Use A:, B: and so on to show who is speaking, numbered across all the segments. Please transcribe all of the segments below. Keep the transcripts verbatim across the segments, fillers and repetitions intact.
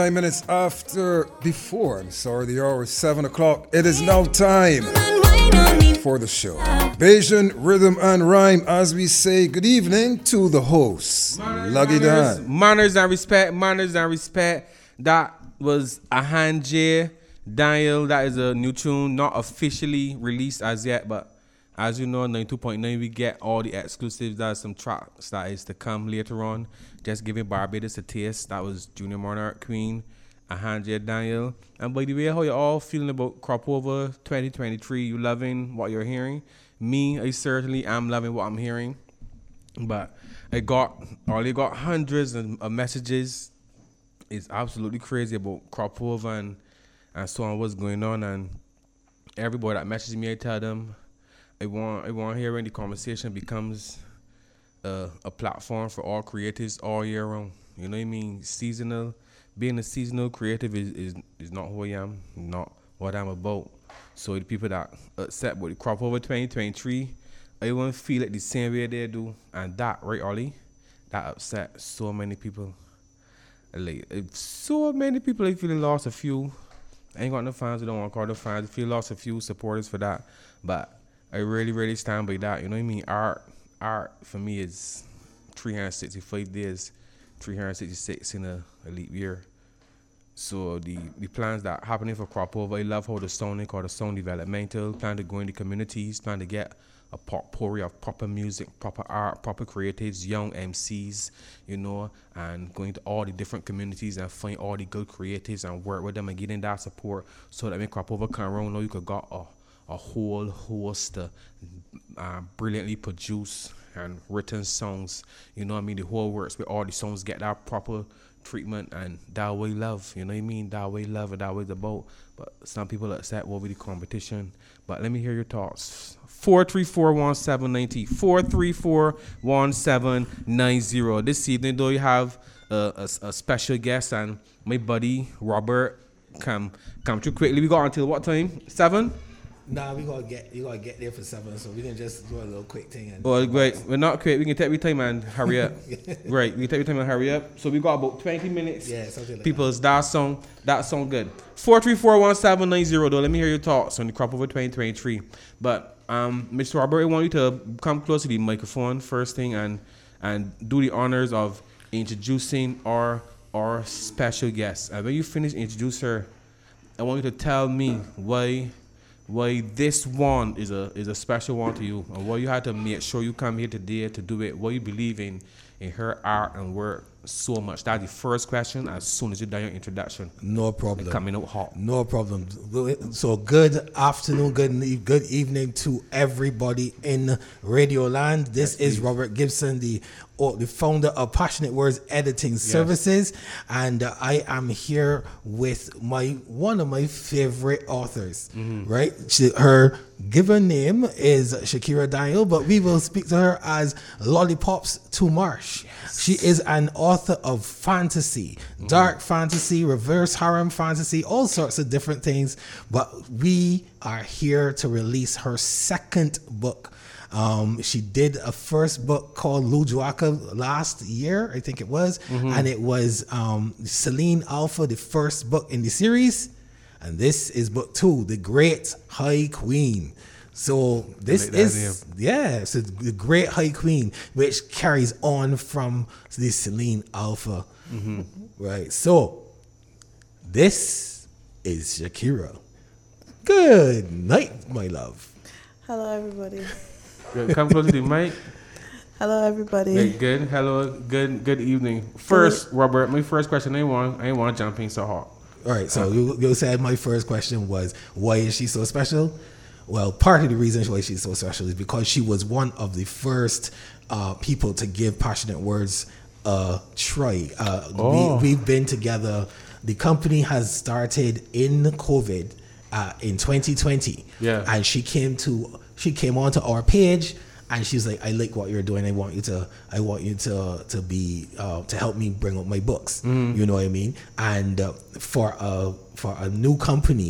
A: twenty-nine minutes after before, I'm sorry, the hour is seven o'clock. It is now time for the show. Bajan Rhythm and Rhyme, as we say good evening to the host, Luggy Dan.
B: Manners and respect, manners and respect. That was Ahanje Daniel. That is a new tune, not officially released as yet, but as you know, ninety-two point nine, we get all the exclusives. There's some tracks that is to come later on. Just giving Barbados a taste. That was Junior Monarch Queen, Ahanje Daniel. And by the way, how you all feeling about Crop Over twenty twenty-three? You loving what you're hearing? Me, I certainly am loving what I'm hearing. But I got, already got hundreds of, of messages. It's absolutely crazy about Crop Over and, and so on, what's going on. And everybody that messages me, I tell them, I want I want hearing the conversation becomes a, a platform for all creatives all year round. You know what I mean? Seasonal, being a seasonal creative is, is, is not who I am, not what I'm about. So the people that upset with the Crop Over twenty twenty-three, I won't feel it the same way they do. And that, right, Ollie, that upset so many people. Like, so many people I feel lost a few. I ain't got no fans, I don't want to call them fans. I feel lost a few supporters for that. But I really, really stand by that. You know what I mean? Art, art for me is three hundred sixty-five days, three hundred sixty-six in a, a leap year. So the, the plans that happening for Crop Over, I love how the sounding called the sound developmental, plan to go in the communities, plan to get a potpourri of proper music, proper art, proper creatives, young M Cs, you know, and going to all the different communities and find all the good creatives and work with them and getting that support so that when Crop Over come around, you could got a a whole host of uh, brilliantly produced and written songs. You know what I mean? The whole works where all the songs get that proper treatment and that way love. You know what I mean? That way love and that way the boat. But some people upset over the competition. But let me hear your thoughts. four three four, one seven nine zero. four three four, one seven nine zero. This evening, though, you have a, a, a special guest and my buddy Robert come come through quickly. We got until what time? seven?
C: Nah, we gotta get you gotta get there for seven, so we can just do a little quick thing. And
B: oh, great. We're not quick. We can take our time and hurry up. Right, we can take our time and hurry up. So we got about twenty minutes.
C: Yeah, something like
B: People's that. that song, that song good. Four three four one seven nine zero. Though, let me hear your thoughts on the Crop Over twenty twenty-three. But um, Mister Robert, I want you to come close to the microphone first thing and and do the honors of introducing our our special guest. And when you finish introduce her, I want you to tell me why. Why this one is a is a special one to you, and why you had to make sure you come here today to do it. Why you believe in in her art and work so much. That's the first question. As soon as you done your introduction,
C: no problem.
B: Coming out hot.
C: No problem. So good afternoon, good good evening to everybody in Radio Land. This yes, is please. Robert Gibson, the or the founder of Passionate Words Editing Services, yes. and uh, I am here with my one of my favorite authors. Mm-hmm. Right, she, her given name is Shakira Daniel, but we will speak to her as Lollipops to Marsh. Yes. She is an author of fantasy, mm-hmm. dark fantasy, reverse harem fantasy, all sorts of different things. But we are here to release her second book. Um, she did a first book called Lujuaka last year, I think it was, mm-hmm. and it was um, Celine Alpha, the first book in the series, and this is book two, The Great High Queen. So this like is, yeah, so The Great High Queen, which carries on from the Celine Alpha, mm-hmm. right? So this is Shakira. Good night, my love.
D: Hello, everybody.
B: Come close to the mic.
D: Hello, everybody.
B: Hey, good. Hello. Good. Good evening. First, Robert. My first question. I ain't want. I ain't want to jump in so hard.
C: All right. So you, you said my first question was, why is she so special? Well, part of the reason why she's so special is because she was one of the first uh, people to give Passionate Words a try. Uh, oh. we, we've been together. The company has started in COVID uh, in twenty twenty.
B: Yeah.
C: And she came to. She came onto our page and she's like, I like what you're doing. I want you to, I want you to, to be, uh, to help me bring up my books. Mm. You know what I mean? And uh, for a, for a new company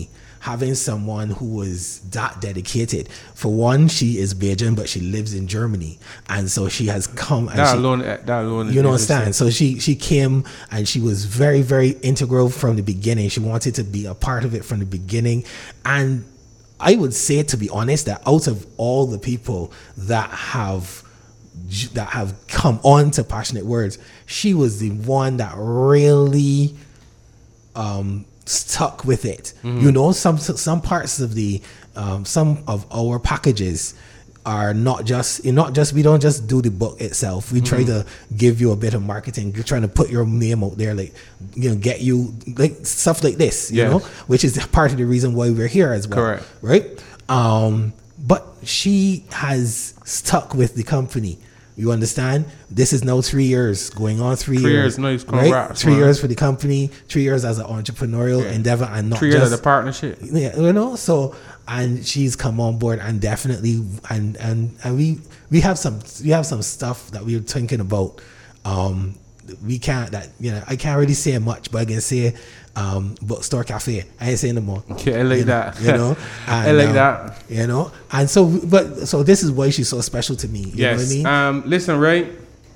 C: having someone who was that dedicated. For one, she is Bajan, but she lives in Germany, and so she has come. And
B: That
C: she,
B: alone, that alone. is
C: you know,
B: interesting.
C: understand? So she she came and she was very very integral from the beginning. She wanted to be a part of it from the beginning, and I would say, to be honest, that out of all the people that have that have come on to Passionate Words, she was the one that really um, stuck with it. Mm-hmm. You know, some some parts of the um, some of our packages are not just not just we don't just do the book itself. We try mm-hmm. to give you a bit of marketing. We're trying to put your name out there, like, you know, get you like stuff like this, you
B: yes.
C: know, which is part of the reason why we're here as well.
B: Correct.
C: Right? Um, but she has stuck with the company. You understand? This is now three years going on. Three,
B: three
C: years,
B: years, nice,
C: right?
B: congrats,
C: Three
B: man.
C: years for the company. Three years as an entrepreneurial
B: Yeah.
C: endeavor, and not
B: Three
C: just
B: years of the partnership.
C: yeah, you know. So, and she's come on board, and definitely, and and and we we have some we have some stuff that we were thinking about. Um, we can't that you know I can't really say much, but I can say um bookstore cafe. I ain't saying no more.
B: Yeah, I like
C: you
B: that.
C: Know, you know,
B: I
C: and,
B: like
C: um,
B: that.
C: You know, and so but so this is why she's so special to me. You
B: Yes.
C: know what I mean?
B: Um. Listen, right.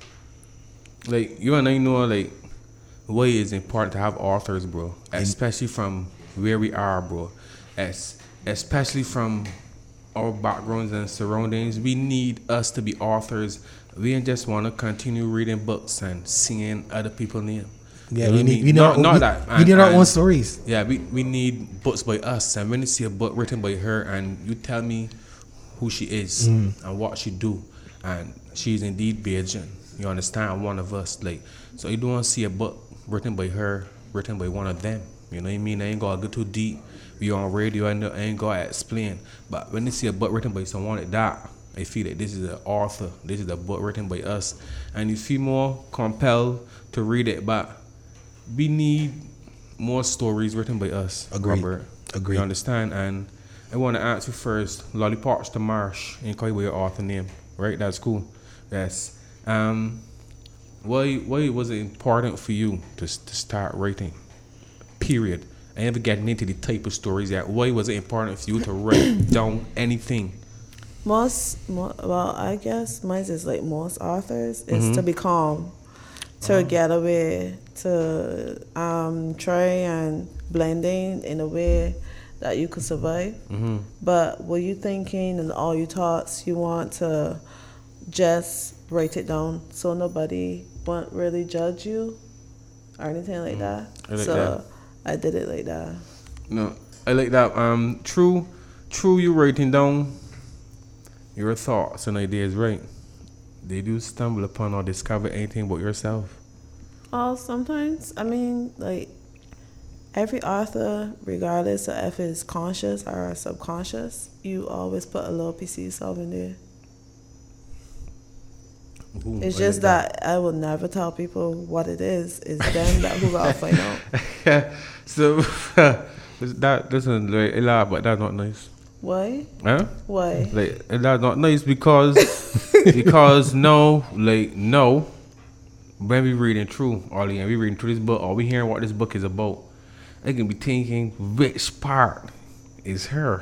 B: Like, you and I know, like, why it's important to have authors, bro. Especially from where we are, bro. As especially from our backgrounds and surroundings, we need us to be authors. We ain't just want to continue reading books and seeing other people's name.
C: Yeah,
B: You know
C: we
B: what I
C: need
B: mean?
C: we know
B: not, not
C: we,
B: that.
C: we
B: And-
C: need our
B: and-
C: own stories.
B: Yeah, we, we need books by us. And when you see a book written by her and you tell me who she is
C: Mm.
B: and what she do, and she's indeed Bajan, you understand, one of us. Like, so you don't want to see a book written by her, written by one of them. You know what I mean? I ain't gonna go too deep. We on radio, I, know, I ain't gonna explain. But when you see a book written by someone like that, I feel that this is an author. This is a book written by us, and you feel more compelled to read it. But we need more stories written by us.
C: Agreed.
B: Robert.
C: Agreed.
B: You understand? And I want to ask you first, Lollipops the Marsh, and call you your author name, right? That's cool. Yes. Um, why why was it important for you to to start writing? Period. I never getting into the type of stories yet. Why was it important for you to write down anything?
D: Most, mo well, I guess mine is like most authors is
B: Mm-hmm.
D: to be calm, to get away, to um, try and blend in in a way that you could survive.
B: Mm-hmm.
D: But what you thinking and all your thoughts, you want to just write it down so nobody won't really judge you or anything like that.
B: I like
D: so
B: that.
D: I did it like that.
B: No, I like that. Um, true, true. You writing down your thoughts and ideas, right? Did you stumble upon or discover anything about yourself?
D: Oh, sometimes, I mean, like, every author, regardless of if it's conscious or subconscious, you always put a little piece of yourself in there.
B: Ooh,
D: It's
B: I
D: just
B: like
D: that. I will never tell people what it is. It's them that who gotta find out.
B: that. So that listen, like, a lot, but that's not nice.
D: Why?
B: Huh?
D: Why?
B: Like, that's not nice because because no, like no. When we reading through, Ollie, and we reading through this book, or we hearing what this book is about, I can be thinking which part is her.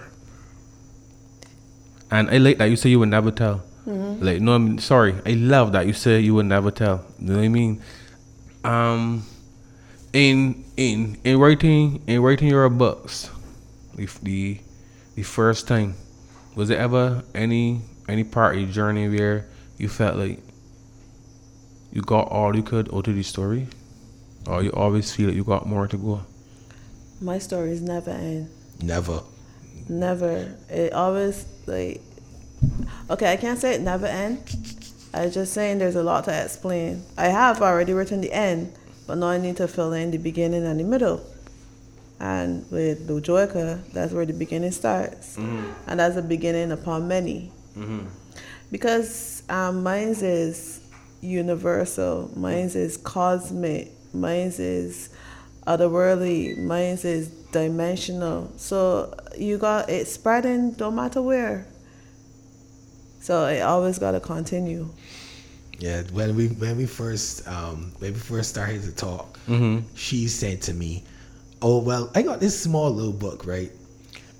B: And I like that you say you would never tell. Mm-hmm. Like, no, I'm sorry. I love that you say you would never tell. You know what I mean? Um, in in in writing in writing your books, the the the first time, was there ever any any part of your journey where you felt like you got all you could out of the story, or you always feel like you got more to go?
D: My stories never end.
C: Never.
D: Never. It always, like, okay, I can't say it never end. I just saying there's a lot to explain. I have already written the end, but now I need to fill in the beginning and the middle. And with Lujoika, that's where the beginning starts. Mm-hmm. And that's a beginning upon many. Mm-hmm. Because um, mine is universal, mine is cosmic, mine is otherworldly, mine is dimensional. So you got it spreading no matter where. So it always got to continue.
C: Yeah, when we when we first um when we first started to talk,
B: Mm-hmm.
C: she said to me, "Oh well, I got this small little book, right?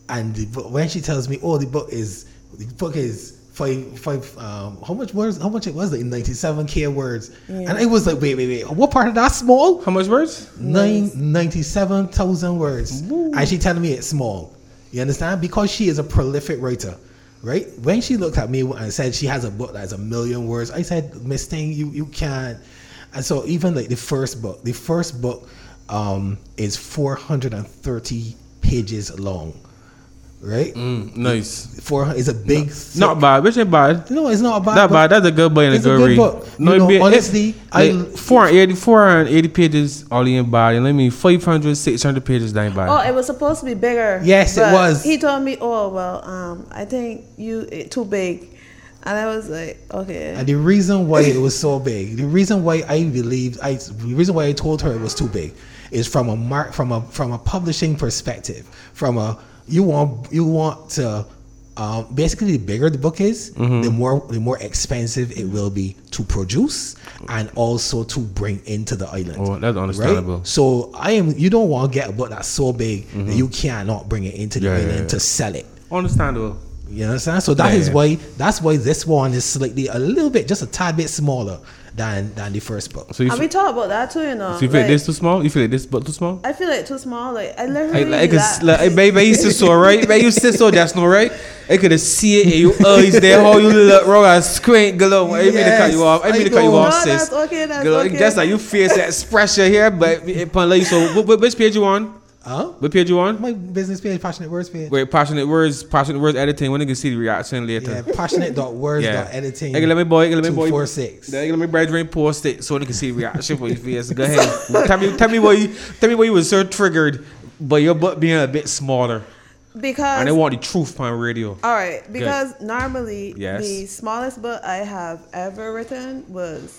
C: and the book, when she tells me, oh, the book is the book is five five um how much words how much it was like ninety-seven K words,
D: Yeah.
C: and I was like, wait wait wait what part of that small?
B: How much words?
C: Nine ninety-seven thousand words. And she telling me it's small. You understand? Because she is a prolific writer, right? When she looked at me and said she has a book that's a million words, I said, Miss Thing, you you can't. And so even like the first book, the first book um is four hundred thirty pages long, right?
B: Mm, nice.
C: Four is a big.
B: Not
C: thick-
B: bad. Which ain't bad.
C: No, it's not a bad.
B: Not
C: book.
B: bad. That's a good book and a
C: It's a
B: good
C: good
B: read.
C: book.
B: No,
C: You
B: it
C: know,
B: be,
C: honestly,
B: it,
C: I-
B: like four hundred eighty, four hundred eighty pages all in bad. And let me five hundred, six hundred pages that ain't bad.
D: Oh, it was supposed to be bigger.
C: Yes, it
D: but
C: was.
D: He told me, "Oh, well, um, I think you it too big," and I was like, "Okay."
C: And the reason why it was so big, the reason why I believed, I the reason why I told her it was too big, is from a mark, from a from a publishing perspective, from a you want you want to. Um, basically, the bigger the book is,
B: Mm-hmm.
C: the more the more expensive it will be to produce and also to bring into the island.
B: Oh, that's understandable.
C: Right? So I am. You don't want to get a book that's so big that you cannot bring it into the
B: Mm-hmm. Yeah, yeah,
C: island
B: yeah.
C: to sell it.
B: Understandable.
C: You understand? So that
B: Yeah,
C: is
B: yeah.
C: why that's why this one is slightly a little bit, just a tad bit smaller than than the first book.
B: So you,
D: And
B: feel,
D: we talk about that too, you know.
B: so you feel like
D: like,
B: this too small? You feel like this book too small?
D: I feel like too small. Like I
B: Like,
D: literally.
B: like,
D: that-
B: like, like baby, you sit so right, baby, you sit so that's no right. I could have see it in your eyes there, how you look wrong and squint, galore. I mean to cut you off. I mean to cut you
C: know.
B: off,
D: No,
B: sis.
D: that's okay, that's
B: Galore,
D: okay.
B: Just like you face that expression here, but upon like so, wh- wh- which page you on?
C: Huh?
B: What page you on?
C: My business page, passionate words page.
B: Wait, passionate words, passionate words editing. When you can see the reaction later.
C: Yeah, passionate dot words dot editing.
B: Hey, let me boy, let me boy.
C: two four six.
B: Let me brethren post it so they can see the reaction for your face. Go ahead. tell me, tell me why you, tell me why you was so triggered by your butt being a bit smaller,
D: because
B: and they want the truth on radio.
D: all right, because normally
B: Yes.
D: the smallest book I have ever written was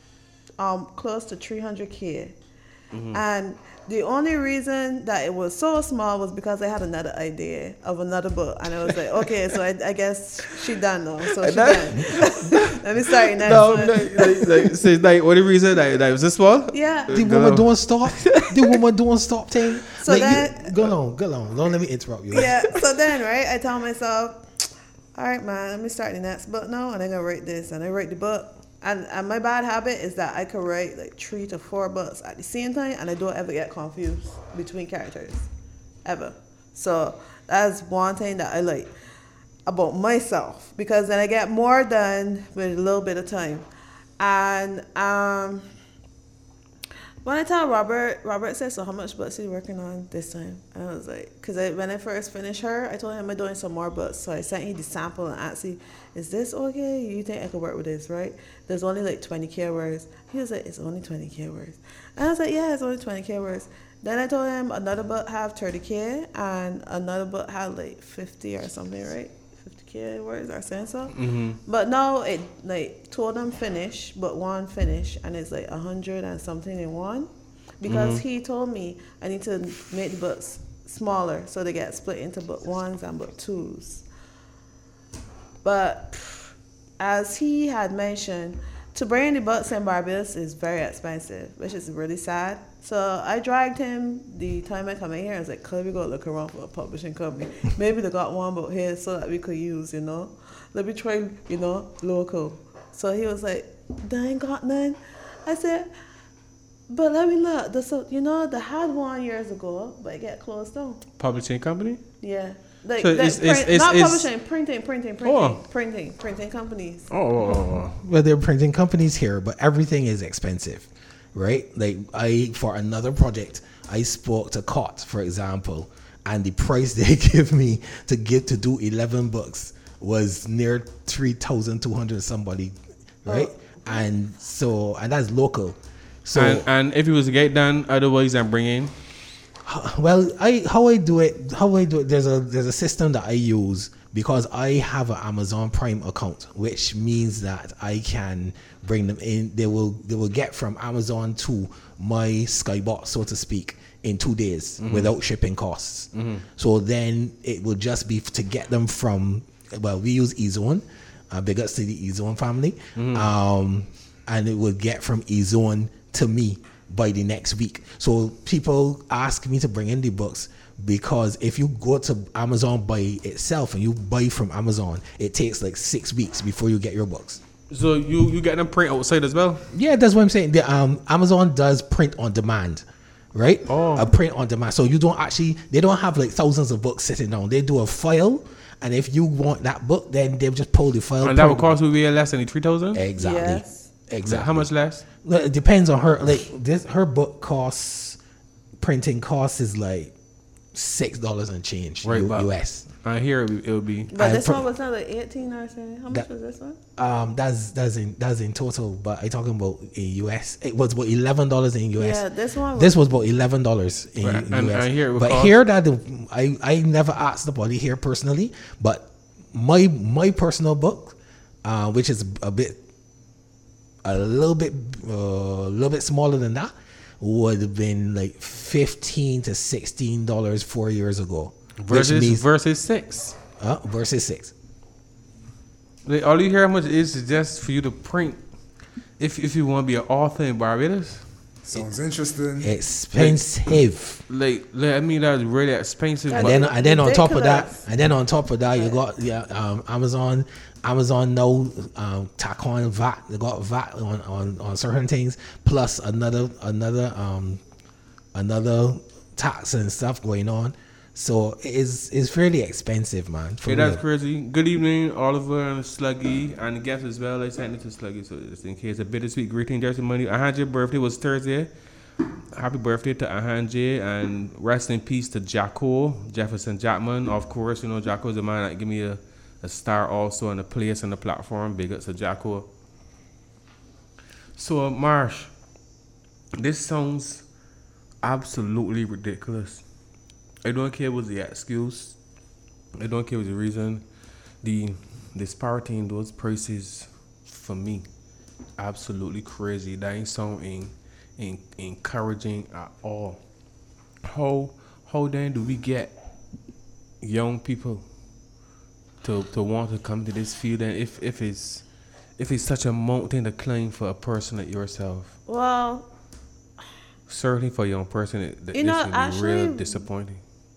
D: um close to three hundred K.
B: Mm-hmm.
D: And the only reason that it was so small was because I had another idea of another book, and I was like, okay, so I, I guess she done now, so she done. Let me start next
B: No,
D: one.
B: no, like, like, so like, what the reason that that was this one?
D: Yeah.
C: The
B: Go.
C: woman don't stop. The woman don't stop thing.
D: So
C: like,
D: that-
C: you, go on, go on. Don't let me interrupt you.
D: Yeah. So then, right, I tell myself, all right, man, let me start the next book now, and I'm gonna write this, and I write the book. And, and my bad habit is that I could write like three to four books at the same time, and I don't ever get confused between characters, ever. So that's one thing that I like about myself, because then I get more done with a little bit of time. And um, when I tell Robert, Robert said, so how much books are you working on this time? And I was like, because I, when I first finished her, I told him I'm doing some more books. So I sent him the sample and asked him, is this okay? You think I could work with this, right? There's only like twenty K words. He was like, it's only twenty K words. And I was like, yeah, it's only twenty K words. Then I told him another book have thirty K and another book had like fifty or something, right? fifty K words or saying so.
B: Mm-hmm.
D: But now it like two of them finish, but one finish, and it's like a hundred and something in one, because
B: Mm-hmm.
D: he told me I need to make the books smaller so they get split into book ones and book twos. But as he had mentioned, to bring the books in Barbados is very expensive, which is really sad. So I dragged him the time I come in here. I was like, could we go look around for a publishing company? Maybe they got one book here so that we could use, you know. Let me try, you know, local. So he was like, they ain't got none. I said, but let me look. The, so, you know, they had one years ago, but it got closed down.
B: Publishing company.
D: Yeah. Like,
B: So
D: like
B: it's- it's-
D: print-
B: it's-
D: not
B: it's-
D: publishing, printing, printing, printing,
B: Oh.
D: printing, printing companies.
B: Oh, oh, oh.
C: Well, they're printing companies here, but everything is expensive, right? Like I, for another project, I spoke to Cot, for example, and the price they give me to get to do eleven books was near three thousand two hundred somebody, right? And so, and that's local. So,
B: and, and if it was to get done, otherwise I'm bringing.
C: well, I how I do it, how I do it. There's a there's a system that I use because I have an Amazon Prime account, which means that I can bring them in. They will they will get from Amazon to my Skybox, so to speak, in two days
B: Mm-hmm.
C: without shipping costs. So then it will just be to get them from. Well, we use eZone. Uh, big ups to the eZone family.
B: Mm-hmm.
C: Um, and it will get from eZone to me by the next week. So people ask me to bring in the books because if you go to Amazon by itself and you buy from Amazon, it takes like six weeks before you get your books.
B: So you you get them print outside as well?
C: Yeah, that's what I'm saying. The, um, Amazon does print on demand, right?
B: Oh.
C: A print on demand. So you don't actually, they don't have like thousands of books sitting down. They do a file, and if you want that book, then they just pull the file.
B: And that would cost you way less than three thousand.
C: Exactly.
D: Yes.
C: Exactly.
B: How much less?
C: Well, it depends on her. Like this, her book costs, printing costs is like six dollars and change.
B: Right,
C: U-
B: but-
C: U.S.
B: I hear it, it would be.
D: But
C: I
D: this
C: pr-
D: one was not like eighteen or something. How much
C: That-
D: was this one?
C: Um, that's that's in that's in total, but I talking about in U S. It was about eleven dollars in U S.
D: Yeah, this one. Was,
C: This was about eleven dollars in
B: Right,
C: U-
B: and-
C: U S.
B: and here it would
C: but
B: cost-
C: here that the- I I never asked the body here personally, but my my personal book, uh, which is a bit a little bit uh, a little bit smaller than that, would have been like fifteen to sixteen dollars four years ago.
B: Versus
C: which means
B: versus six.
C: uh, versus six.
B: Like, all you hear how much is is just for you to print. If if you want to be an author in Barbados,
A: Sounds interesting.
C: Expensive.
B: like, like I mean that's really expensive.
C: And
B: but
C: then and then on top of that,
D: Ridiculous.
C: and then on top of that, you got yeah, um, Amazon. Amazon now um, tack on V A T. They got V A T on, on, on certain things, plus another another um, another tax and stuff going on. So it's it's fairly expensive, man. for
B: yeah, that's
C: real.
B: crazy. Good evening, Oliver and Sluggy, and the guests as well. I sent it to Sluggy, so just in case a bittersweet greeting. There's some money. Ahanje's birthday was Thursday. Happy birthday to Ahanje, and rest in peace to Jacko Jefferson Jackman. Of course, you know Jacko's the man that give me a, a star also and a place on the platform. Big up to Jacko. So uh, Marsh, this sounds absolutely ridiculous. I don't care what's the excuse. I don't care what's the reason. The disparity in those prices, for me, absolutely crazy. That ain't something in, encouraging at all. How how then do we get young people to to want to come to this field? And if if it's if it's such a mountain to climb for a person like yourself,
D: Well,
B: certainly for a young person, it,
D: You
B: this
D: know,
B: would be real
D: actually-
B: disappointing.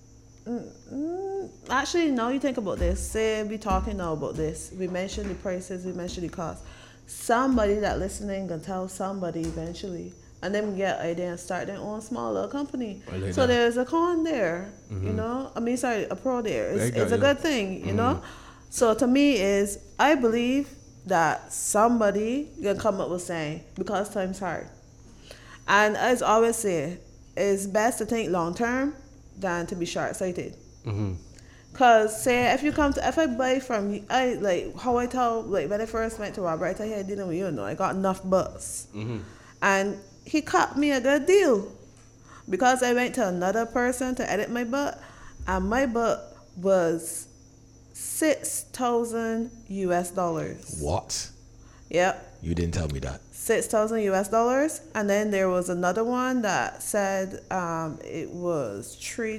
D: mm, actually, now you think about this. Say we talking now about this. We mentioned the prices. We mentioned the cost. Somebody that listening can tell somebody eventually, and them get idea and start their own small little company.
B: I like
D: So
B: that.
D: there's a con there, you know. I mean, sorry, a pro there.
B: I
D: It's,
B: got
D: it's a
B: you.
D: good thing, you know. So to me, is I believe that somebody can come up with saying because time's hard, and as I always say, it's best to think long term than to be short sighted.
B: Mm-hmm.
D: Cause say if you come to if I buy from you, I like how I tell like when I first went to Robert, I tell you I didn't you know I got enough bucks,
B: Mm-hmm.
D: and he cut me a good deal because I went to another person to edit my book, and my book was six thousand U S dollars.
C: What?
D: Yep.
C: You didn't tell me that.
D: Six thousand U S dollars, and then there was another one that said um, it was three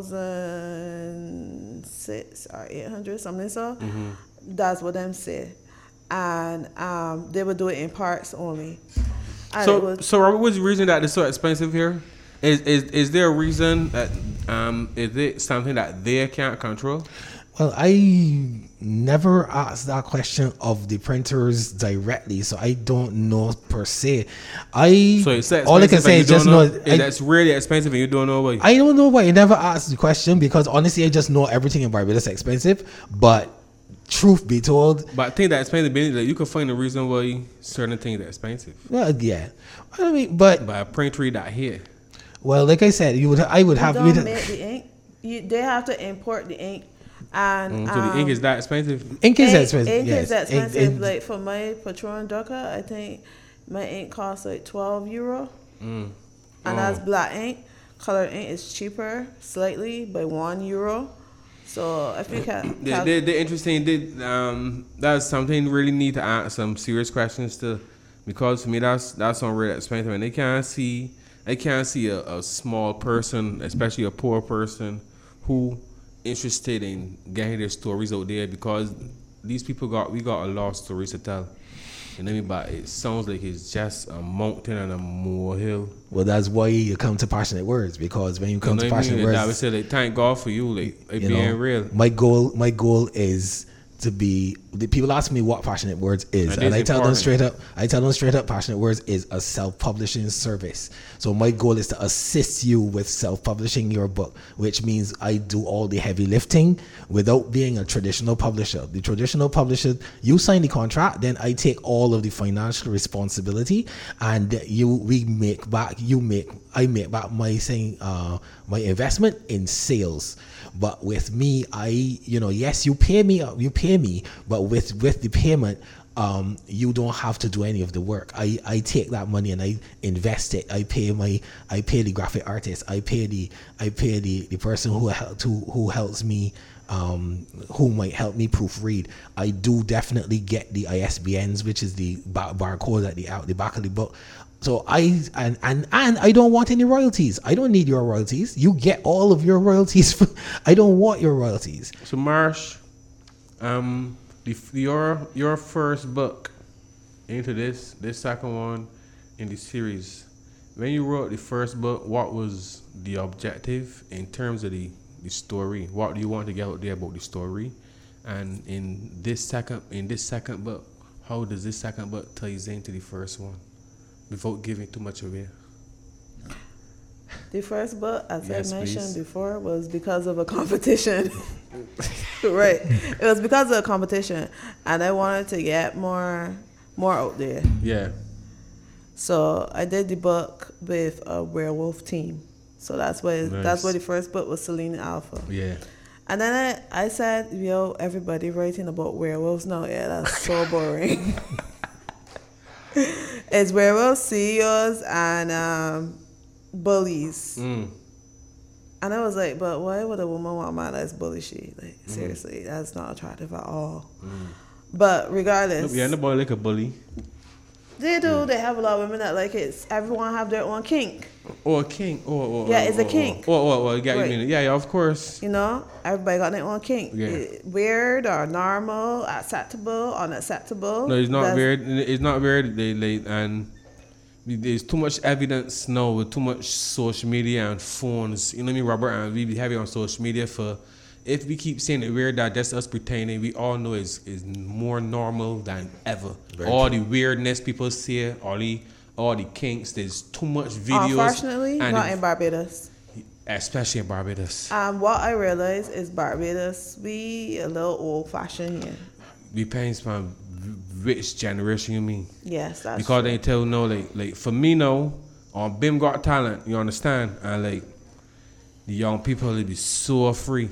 D: thousand six or eight hundred something. So that's what them said, and um, they would do it in parts only. And it
B: So,
D: was,
B: so Robert, what's the reason that it's so expensive here? Is is is there a reason that um is it something that they can't control?
C: Well, I never asked that question of the printers directly, so I don't know per se. I
B: So it's so
C: all I can
B: expensive
C: say
B: and
C: is
B: you
C: just
B: don't
C: know.
B: know
C: I,
B: that's really expensive and you don't know why.
C: I don't know why I never asked the question because honestly, I just know everything in Barbados is expensive. But truth be told,
B: But I think that expensive means that you can find a reason why certain things are expensive.
C: well, yeah. I mean, but
B: But a printer that here.
C: well, like I said, you would I would
D: you
C: have.
D: don't
C: we'd-
D: make the ink. You, they have to import the ink, and
B: Mm, so the
D: um,
B: ink is that expensive.
C: Ink is
D: ink,
C: expensive.
D: ink
C: yes.
D: is expensive.
C: Ink- ink-
D: like for my Patron Ducker, I think my ink costs like twelve euro.
B: Mm.
D: And
B: Oh.
D: that's black ink. Color ink is cheaper slightly by one euro. So if you can,
B: They, they, they're interesting. They, um, that's something really need to ask some serious questions to, because for me that's that's not really expensive, and they can't see. I can't see a, a small person, especially a poor person, who interested in getting their stories out there because these people got we got a lot of stories to tell. You know what I mean? But it sounds like it's just a mountain and a molehill.
C: Well, that's why you come to Passionate Words, because when you come
B: You know
C: to
B: what I mean?
C: Passionate
B: Like, I would
C: Words,
B: say, like, thank God for you, like, like
C: you
B: being
C: know,
B: real.
C: my goal, my goal is to be. The people ask me what Passionate Words is,
B: And
C: and,
B: it's
C: I tell them
B: important.
C: straight up. I tell them straight up, Passionate Words is a self-publishing service. So my goal is to assist you with self-publishing your book, which means I do all the heavy lifting without being a traditional publisher. The traditional publisher, you sign the contract, then I take all of the financial responsibility, and you we make back. You make I make back my saying uh, my investment in sales. But with me, I, you know, yes, you pay me, you pay me, but with, with the payment, um, you don't have to do any of the work. I, I take that money and I invest it. I pay my, I pay the graphic artist. I pay the, I pay the, the person who help, who, who helps me, um, who might help me proofread. I do definitely get the I S B Ns, which is the bar- barcode at the out the back of the book. So I and, and and I don't want any royalties. I don't need your royalties. You get all of your royalties. I don't want your royalties.
B: So, Marsh, um, the, your your first book into this, this second one in the series, when you wrote the first book, what was the objective in terms of the, the story? What do you want to get out there about the story? And in this second in this second book, how does this second book ties into the first one? Without giving too much away.
D: The first book, as
B: Yes,
D: I mentioned
B: please.
D: before, was because of a competition. Right. It was because of a competition, and I wanted to get more, more out there.
B: Yeah.
D: So I did the book with a werewolf team. So that's why
B: Nice.
D: that's why the first book was Selena Alpha.
B: Yeah.
D: And then I, I said, yo, everybody writing about werewolves now, yeah, that's so boring. It's werewolves, C E Os, and um, bullies.
B: Mm.
D: And I was like, but why would a woman want a man that's bully she? Like, seriously, that's not attractive at all.
B: Mm.
D: But regardless,
B: Yeah, nobody like a bully.
D: they do. They have a lot of women that like it. Everyone have their own kink.
B: Or a king. Or, or,
D: Yeah,
B: or,
D: it's a
B: or,
D: kink.
B: Or, or, or, yeah,
D: Right.
B: you mean, yeah, yeah, of course.
D: You know, everybody got their own kink.
B: Yeah.
D: It- weird or normal, acceptable, unacceptable.
B: No, it's not
D: That's-
B: weird. It's not weird. They, they, and there's too much evidence now with too much social media and phones. You know what I mean, Robert? And we be heavy on social media for. If we keep saying it weird, that that's us pretending. We all know is is more normal than ever.
C: Very
B: all
C: true.
B: the weirdness people see, all the all the kinks. There's too much videos.
D: Unfortunately,
B: and
D: not
B: it-
D: in Barbados.
B: especially in Barbados.
D: Um, what I realized is Barbados, we a little old fashioned here.
B: We paying from rich generation. You mean?
D: Yes, that's
B: Because
D: true.
B: they tell no like like for me now on Bim Got Talent, you understand? And like the young people they be so free.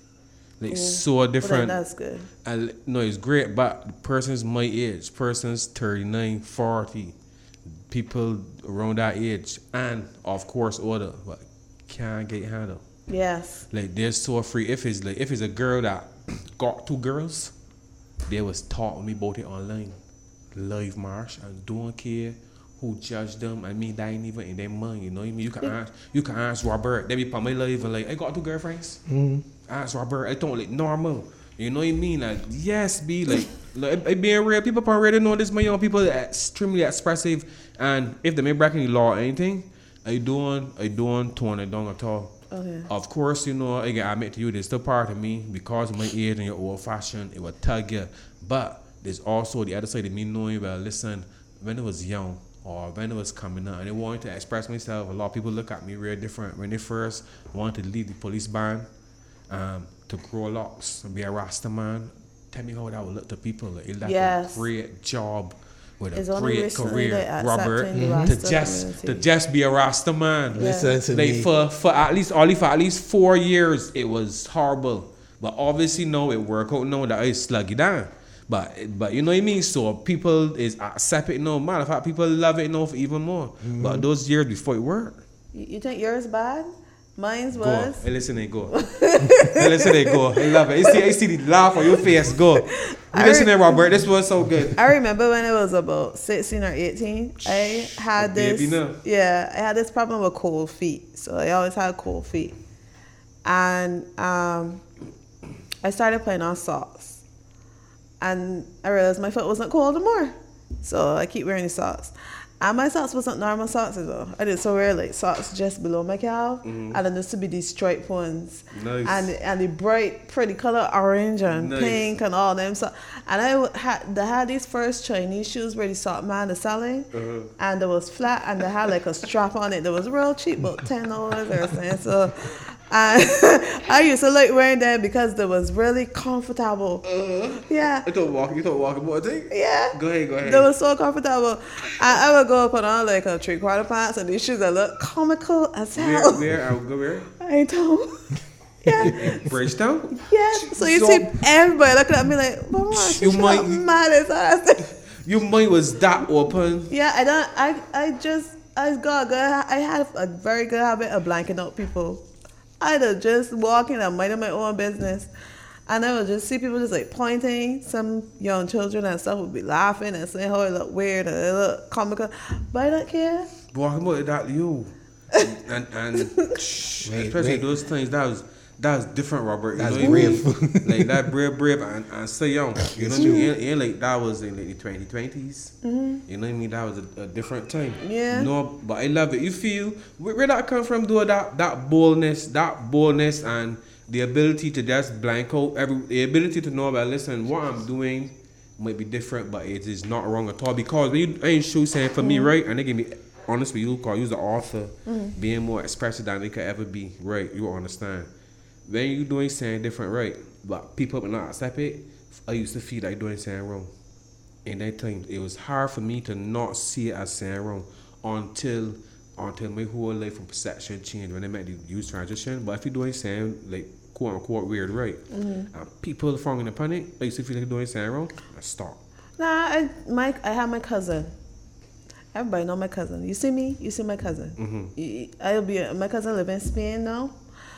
B: Like so
D: Well, then
B: different.
D: that's good.
B: And no, it's great, but the person's my age, person's thirty-nine, forty, people around that age, and of course older, but can't get handled.
D: Yes.
B: Like they're so free. If it's like if it's a girl that got two girls, they was talking me about it online, live march, and don't care who judge them. I mean that ain't even in their mind. You know what I mean? You can ask, you can ask Robert. They be on my live and like, I got two girlfriends. Mm-hmm. Ask Robert. I don't like normal. You know what I mean? Like yes, be like, like it being real. People already know this. My young people are extremely expressive, and if they may break any law or anything, I don't, I don't turn it down at all.
D: Okay.
B: Of course, you know, again, I admit to you, there's still part of me because of my age and your old fashioned, it will tug you. But there's also the other side of me knowing, well, listen, when I was young or when I was coming up and I wanted to express myself, a lot of people look at me real different. When they first wanted to leave the police band, um, to grow locks and be a Rasta man, tell me how that would look to people. Like, it's like
D: Yes.
B: a great job with
D: It's
B: a
D: only
B: great
D: recently
B: career,
D: they
B: Robert,
D: accepting the
B: to
D: Rasta
B: just
D: community.
B: to just be a Rasta man.
C: Listen to
B: Like
C: me.
B: for for at least only for at least four years it was horrible. But obviously now it work out now that I slug it down. But but you know what I mean? So people is accept it now. Matter of fact, people love it now for even more.
C: Mm-hmm.
B: But those years before it worked.
D: You, you think yours bad? Mine's
B: Go.
D: was.
B: Hey, listen and go. Hey, listen and go. I love it. I see, I see the laugh on your face. Go. You
D: I
B: listen
D: re-
B: and Robert. This was so good.
D: I remember when I was about sixteen or eighteen, I had
B: A
D: this.
B: baby now.
D: Yeah, I had this problem with cold feet. So I always had cold feet, and um, I started putting on socks, and I realized my foot wasn't cold anymore. So I keep wearing the socks. And my socks wasn't normal socks though. I did so wear like socks just below my calf. Mm-hmm. And then used to be these striped ones.
B: Nice.
D: And and the bright, pretty color orange and
B: Nice.
D: pink and all them. So, and I would had they had these first Chinese shoes where the sock man is selling. Uh-huh. And it was flat and they had like a strap on it that was real cheap, about ten dollars or something. So and I used to like wearing them because they was really comfortable. Uh-huh. Yeah.
B: You thought walking, you thought walking more thing?
D: Yeah.
B: Go ahead, go ahead.
D: They were so comfortable. I, I would go put on like a three quarter pants and these shoes that look comical as hell.
B: Where, where? I would go where?
D: I don't. Yeah.
B: Bridgetown?
D: Yeah. So you
B: So-
D: see everybody looking at me like, Mama,
B: You
D: you
B: might-
D: might mad as ass.
B: Your mind was that open.
D: Yeah, I don't. I I just I got good. I had a very good habit of blanking out people. I'd have just walking and minding my own business, and I would just see people just like pointing. Some young children and stuff would be laughing and saying how it look weird and it look comical, but I don't care.
B: Walking about that you. And and especially
C: wait.
B: those things that was that was different, Robert. You
C: That's
B: know,
C: brave.
B: Like that brave, brave, and, and so young. You know what I mean? It ain't like that was in like the twenty twenties. Mm-hmm. You know what I mean? That was a, a different time.
D: Yeah.
B: No, but I love it. You feel where, where that come from? Though that that boldness, that boldness, and the ability to just blank out every, the ability to know about listen, what I'm doing might be different, but it is not wrong at all. Because when you ain't sure saying for me, right? And they give me. Honestly, you call you the author, mm-hmm. being more expressive than they could ever be, right? You will understand. When you doing something different, right? But people will not accept it. I used to feel like doing something wrong. In that time, it was hard for me to not see it as something wrong until until my whole life and perception changed when I made the youth transition. But if you're doing something like quote unquote weird, right? Mm-hmm. And people falling upon it, I used to feel like doing something wrong. I stop.
D: Nah, I my I have my cousin. Everybody know my cousin. You see me, you see my cousin. Mm-hmm. You- I'll be my cousin live in Spain now,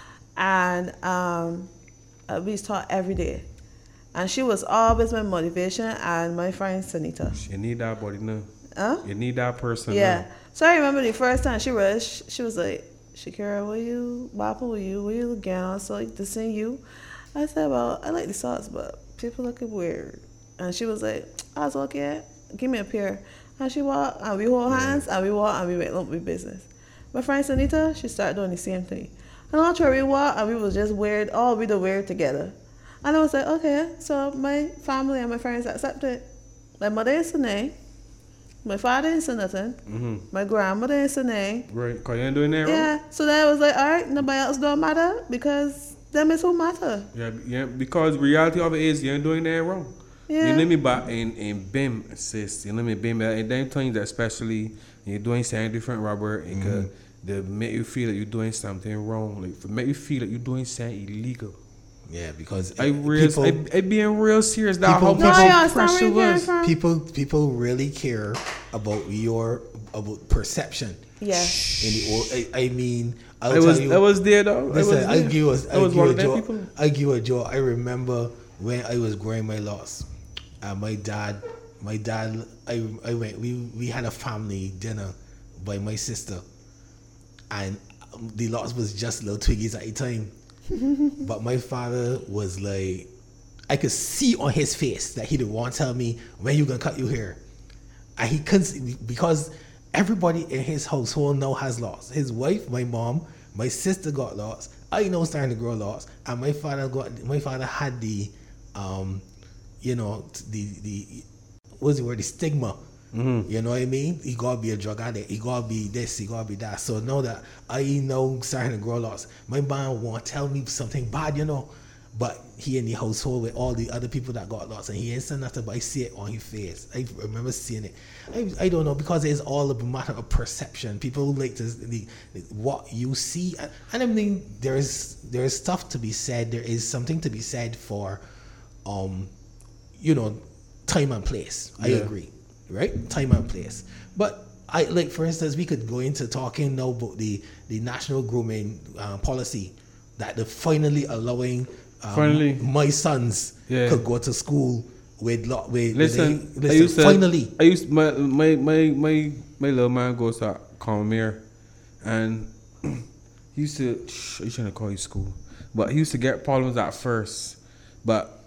D: and um, uh, we talk every day, and she was always my motivation and my friend Sanita.
B: You need that body now.
D: Huh?
B: You need that person.
D: Yeah.
B: Now.
D: So I remember the first time she was, she was like, Shakira, will you, Papa, will you, will you again? I was like, to sing you. I said, well, I like the socks, but people looking weird. And she was like, I was like, yeah, give me a pair. And she walked, and we hold hands, and we walk, and we went up with business. My friend Sanita, she started doing the same thing. And after we walked, and we was just weird, all we the weird together. And I was like, okay, so my family and my friends accepted. My mother is Sine. My father ain't say nothing. Mm-hmm. My grandmother ain't say nothing.
B: Right, because you ain't doing that wrong.
D: Yeah, so then I was like, all right, nobody else don't matter because them is who matter.
B: Yeah, yeah, because reality of it is you ain't doing that wrong.
D: Yeah.
B: You know me, but in, in B I M, sis, you know me, B I M, in them times especially, you're doing something different, Robert, it could mm-hmm. they make you feel that you're doing something wrong, like for make you feel that you're doing something illegal.
C: Yeah, because
B: I real,
C: people,
B: I, I being real serious. That
C: people,
B: how
C: people,
B: people
D: No,
B: pressure was.
C: people, people really care about your about perception.
D: Yeah.
C: In the, I, I mean, I'll
B: I
C: tell
B: was,
C: you.
B: I was there though.
C: Listen,
B: I was
C: I'll
B: there.
C: give you a,
B: I
C: I'll
B: was
C: give
B: one
C: you a
B: of them
C: joke.
B: people.
C: I'll give you a joke. I remember when I was growing my loss, and my dad, my dad, I, I went. We we had a family dinner by my sister, and the loss was just little twiggies at the time. But my father was like, I could see on his face that he didn't want to tell me when you gonna cut your hair. And he couldn't, because everybody in his household now has lost. His wife, my mom, my sister got lost. I know starting to grow lost, and my father got. My father had the, um, you know, the the what's the word? The stigma. Mm-hmm. You know what I mean? He gotta be a drug addict. He gotta be this. He gotta be that. So now that I know starting to grow lost, my mom want to tell me something bad, you know. But he in the household with all the other people that got lost, and he ain't saying nothing, but I see it on his face. I remember seeing it. I, I don't know, because it's all a matter of perception. People like to the, what you see, and, and I mean there's there's stuff to be said. There is something to be said for, um, you know, time and place. I
B: Yeah.
C: agree, right? Time and place. But I like, for instance, we could go into talking now about the the national grooming uh, policy that they're finally allowing. Um,
B: Finally.
C: my sons
B: Yeah.
C: could go to school with lot with
B: Listen,
C: with they,
B: I used to,
C: finally.
B: I used my my my my my little man goes to Comere, and he used to. Shh, he's trying to call you school, but he used to get problems at first. But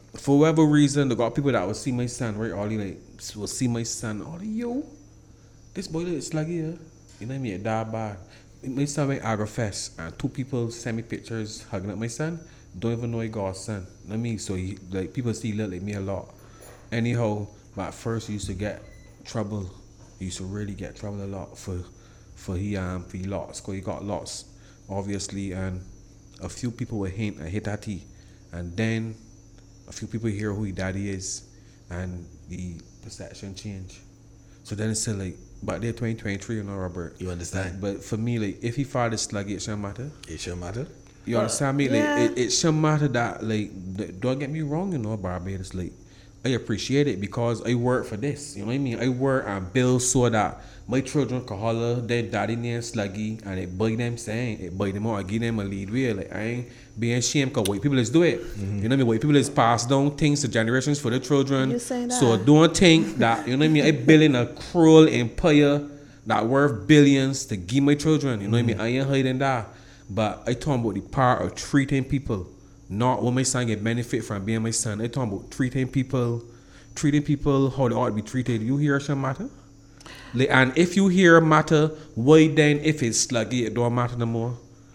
B: for whatever reason, they got people that will see my son, right? All like will see my son, all yo, this boy look sluggy, yeah. You know what I mean? That bad. My son went Agrofest, and two people send me pictures hugging up my son. Don't even know he got a son. You know what I mean? So he, like people see look like me a lot. Anyhow, but at first he used to get trouble. He used to really get trouble a lot for for he um for he lots, cause he got lots, obviously, and a few people were hint and hit at he, and then a few people hear who his daddy is, and the perception change. So then it's still like, but they're twenty twenty-three, you know, Robert.
C: You understand?
B: But for me, like, if he father sluggy, it shouldn't matter.
C: It shouldn't matter.
B: You understand me? Like,
D: Yeah.
B: it, it shouldn't matter that, like, th- don't get me wrong, you know, Barbados, like, I appreciate it because I work for this. You know what I mean? I work and build so that my children can holler their daddy name sluggy and it buy them saying, it buy them out, I give them a lead way. Like, I ain't being ashamed because white people is do it.
C: Mm-hmm.
B: You know what I mean? White people is pass down things to generations for their children.
D: You saying that?
B: So don't think that, you know what I mean? I building a cruel empire that worth billions to give my children. You know what I mean? I ain't hiding that. But I talking about the part of treating people. Not what my son get benefit from being my son. I talking about treating people, treating people how they ought to be treated. You hear some matter? Like, and if you hear matter, why then if it's sluggy, it don't matter no more?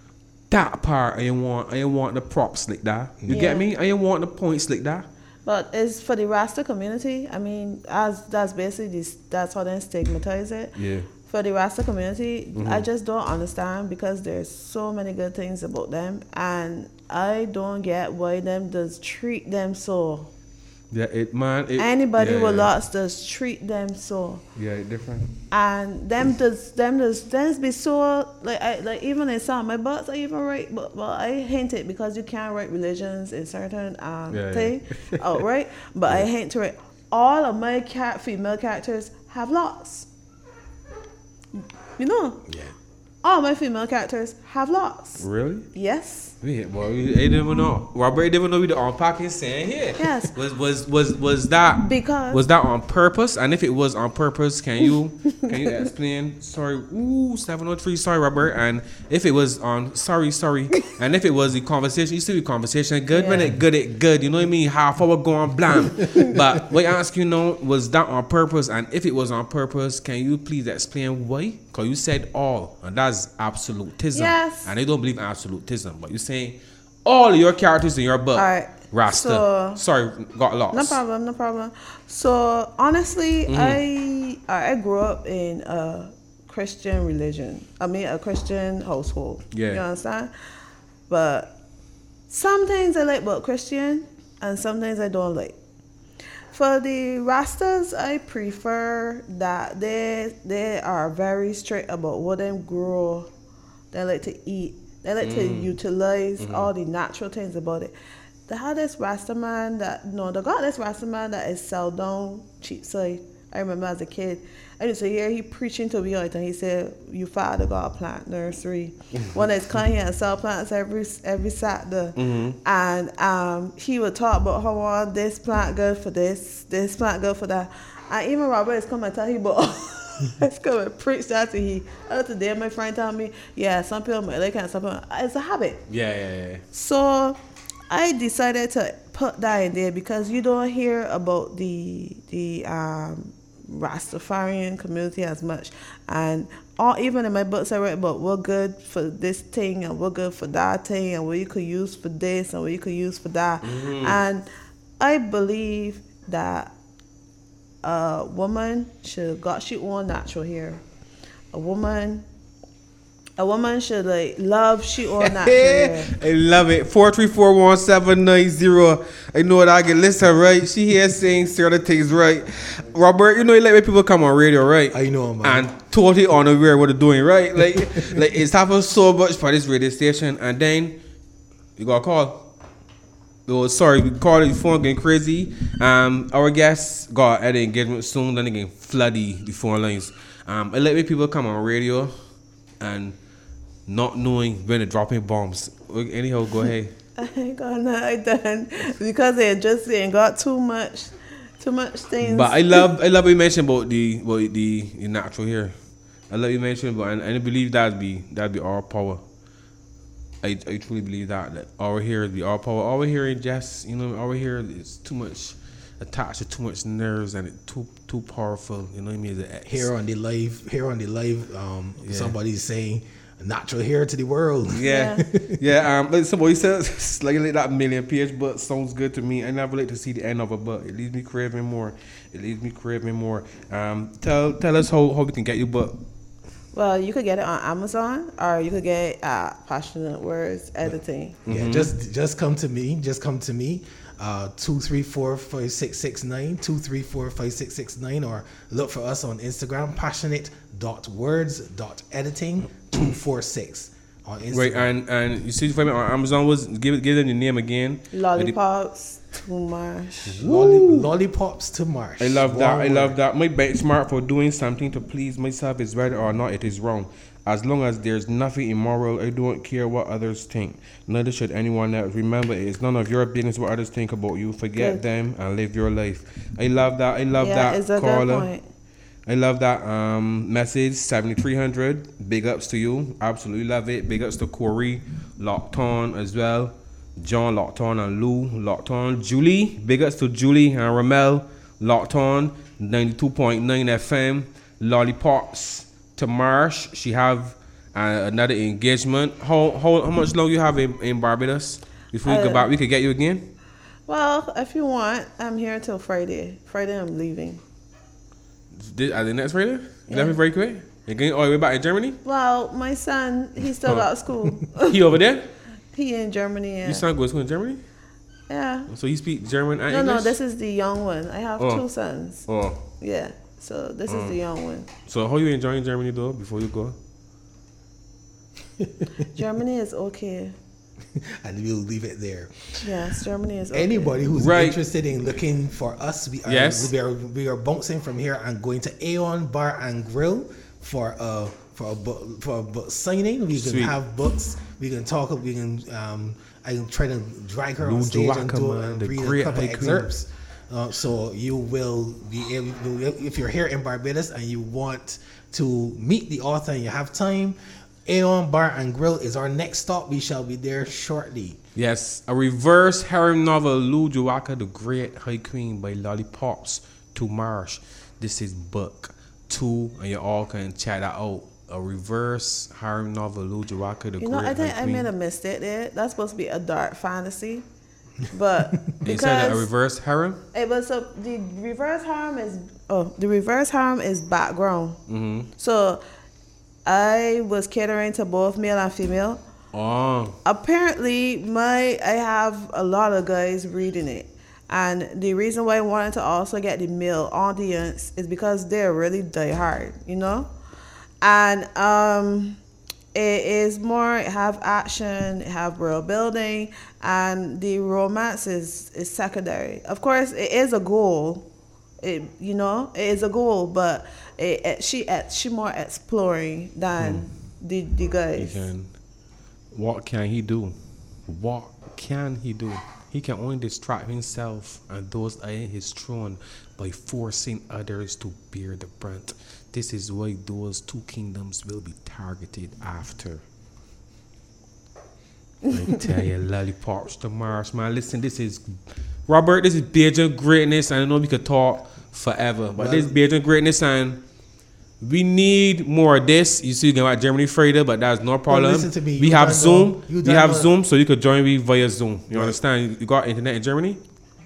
B: That part I ain't want. I ain't want the props like that. You
D: Yeah.
B: get me? I ain't want the points like that.
D: But it's for the Rasta community. I mean, as that's basically this, that's how they stigmatize it.
B: Yeah.
D: For the Rasta community,
B: Mm-hmm.
D: I just don't understand because there's so many good things about them, and I don't get why them does treat them so.
B: Yeah, it man. It,
D: Anybody
B: yeah,
D: with
B: yeah.
D: lots does treat them so.
B: Yeah, it different.
D: And them does them does them be so like I like even in some my books I even write but well I hint it because you can't write religions in certain um
B: Yeah, yeah.
D: thing outright. But I hint to it. All of my cat female characters have locks. You know?
C: Yeah.
D: All my female characters have locks.
B: Really?
D: Yes.
B: Yeah, boy, we I didn't even know. Robert didn't even know we the unpacking saying here.
D: Yes.
B: Was was was was that
D: Because-
B: was that on purpose? And if it was on purpose, can you can you explain? Sorry, ooh, seven oh three. Sorry, Robert. And if it was on, sorry, sorry. And if it was the conversation, you see the conversation good when
D: Yeah.
B: it good, it good. You know what I mean? Half hour going blam. But what I ask you now, was that on purpose? And if it was on purpose, can you please explain why? Because you said all, and that's absolutism.
D: Yes.
B: And I don't believe in absolutism, but you're saying all of your characters in your book,
D: All right.
B: Rasta.
D: So-
B: Sorry, got lost.
D: No problem, no problem. So honestly,
B: Mm-hmm.
D: I I grew up in a Christian religion. I mean, a Christian household.
B: Yeah.
D: You understand? But some things I like about Christian, and some things I don't like. For the Rastas, I prefer that they they are very straight about what them grow. They like to eat. They like to utilize all the natural things about it. They have this Rasta man that no, they got this Rasta man that is sell down cheap side. I remember as a kid, I used to hear he preaching to me all the time. He said, "You father got a plant nursery." One that's come here and sell plants every every Saturday, and um, he would talk about how oh, this plant good for this, this plant good for that. And even Robert is come and tell him about. Let's go and preach that to he. Other day, my friend told me, yeah, some people might like it, and some people, it's a habit.
B: Yeah, yeah, yeah.
D: So I decided to put that in there because you don't hear about the the um, Rastafarian community as much. And all, even in my books I write about what good for this thing and what good for that thing and what you could use for this and what you could use for that. And I believe that a woman should got she own natural hair. A woman a woman should like love she own natural hair.
B: I love it. Four three four one seven nine zero. I know what I get. Listen, right? She here saying certain things, right? Robert, you know you let me people come on radio, right?
C: I know, man.
B: And totally unaware what they're doing, right? Like, like it's happened so much for this radio station, and then you got a call. Oh, sorry, we called it, the phone getting crazy. Um, our guests got at the engagement soon, then they getting floody the phone lines. Um, I let me people come on radio and not knowing when they're dropping bombs. Anyhow, go ahead.
D: I ain't got nothing done because they just ain't got too much, too much things.
B: But I love, I love what you mentioned about the, about the, the natural hair. I love you mentioned, but and I believe that'd be that'd be our power. I, I truly believe that that over here is the all power. Over here is just you know over here is too much attached to too much nerves and it too too powerful. You know what I mean? The
C: Here on the live, here on the live, um,
B: Yeah.
C: somebody's saying natural hair to the world.
B: Yeah, yeah. Um, like somebody says, like, like that million page book sounds good to me. I never like to see the end of a book. It leaves me craving more. It leaves me craving more. Um, tell tell us how, how we can get your book.
D: Well, you could get it on Amazon, or you could get it at Passionate Words Editing.
C: Yeah,
B: Mm-hmm.
C: just just come to me. Just come to me. Uh, two three four five six six nine two three four five six six nine, or look for us on Instagram. Passionate dot words dot editing two four six on Instagram.
B: Right, and and you see for me on Amazon was give it give them your name again.
D: Lollipops to Marsh.
C: Lolli- lollipops to Marsh.
B: I love that.
C: One
B: I love
C: word.
B: that. My benchmark for doing something to please myself is whether or not it is wrong. As long as there's nothing immoral, I don't care what others think. Neither should anyone else. Remember, it is none of your business what others think about you. Forget
D: Good.
B: them and live your life. I love that. I love
D: Yeah,
B: that,
D: it's a good
B: Carla.
D: point.
B: I love that um, message. seventy-three hundred. Big ups to you. Absolutely love it. Big ups to Corey, Lockton as well. John Lockton and Lou Lockton. Julie. Big ups to Julie and Ramel Lockton. ninety-two point nine F M. Lollipops to Marsh. She have uh, another engagement. How, how how much long you have in, in Barbados before you
D: Uh,
B: go back? We could get you again.
D: Well, if you want, I'm here till Friday. Friday, I'm leaving.
B: Did, are the next Friday? You
D: Yeah.
B: left me very quick. You going all the way back in Germany?
D: Well, my son, he still
B: Oh.
D: got school.
B: He over there?
D: He in Germany. Yeah.
B: Your son goes to school in Germany?
D: yeah.
B: So he speak German and
D: No,
B: English?
D: no, this is the young one. I have
B: Oh.
D: two sons.
B: Oh,
D: Yeah. So this is the young one.
B: so how you enjoying Germany though? Before you go,
D: Germany is okay.
C: And we'll leave it there.
D: Yes, Germany is okay.
C: Anybody who's
B: Right.
C: interested in looking for us, we are,
B: Yes.
C: we are we are bouncing from here and going to Aeon Bar and Grill for a for a book for a book signing. We can
B: Sweet.
C: have books. We can talk. We can um. I can try to drag her
B: Lou
C: on stage and
B: Joachim,
C: do
B: man,
C: and
B: the
C: read a
B: great
C: couple
B: high queen.
C: excerpts. Uh, so you will be able, if you're here in Barbados and you want to meet the author and you have time, Aeon Bar and Grill is our next stop. We shall be there shortly.
B: yes, a reverse harem novel, Lou Joachim, the Great High Queen by Lollipops to Marsh. This is book two, and you all can check that out. A reverse harem novel, Lou Joachim, the
D: You
B: Great
D: know, I think
B: High
D: I
B: Queen.
D: made a mistake there. That's supposed to be a dark fantasy, but
B: you said that a
D: because
B: reverse harem?
D: it was so the reverse harm is oh the reverse harm is background.
B: Mm-hmm.
D: So I was catering to both male and female.
B: Oh,
D: Apparently, my I have a lot of guys reading it, and the reason why I wanted to also get the male audience is because they're really diehard, you know, and um, it is more it have action, it have world building, and the romance is is secondary. Of course, it is a goal. It you know it is a goal, but it, it, she she more exploring than the the
B: he
D: guys.
B: can. What can he do? What can he do? He can only distract himself and those in his throne by forcing others to bear the brunt. This is why those two kingdoms will be targeted after. I tell you, Lollipops to Mars, man. Listen, this is Robert. This is Bajan greatness, and I know we could talk forever, but this is Bajan greatness, and we need more of this. You see, you can watch Germany Friday, but that's no problem.
C: listen to me.
B: We
C: You
B: have
C: don't
B: Zoom.
C: know- you
B: We
C: don't
B: have
C: know-
B: Zoom, so you could join me via Zoom. You
C: Right.
B: understand? You got internet in Germany.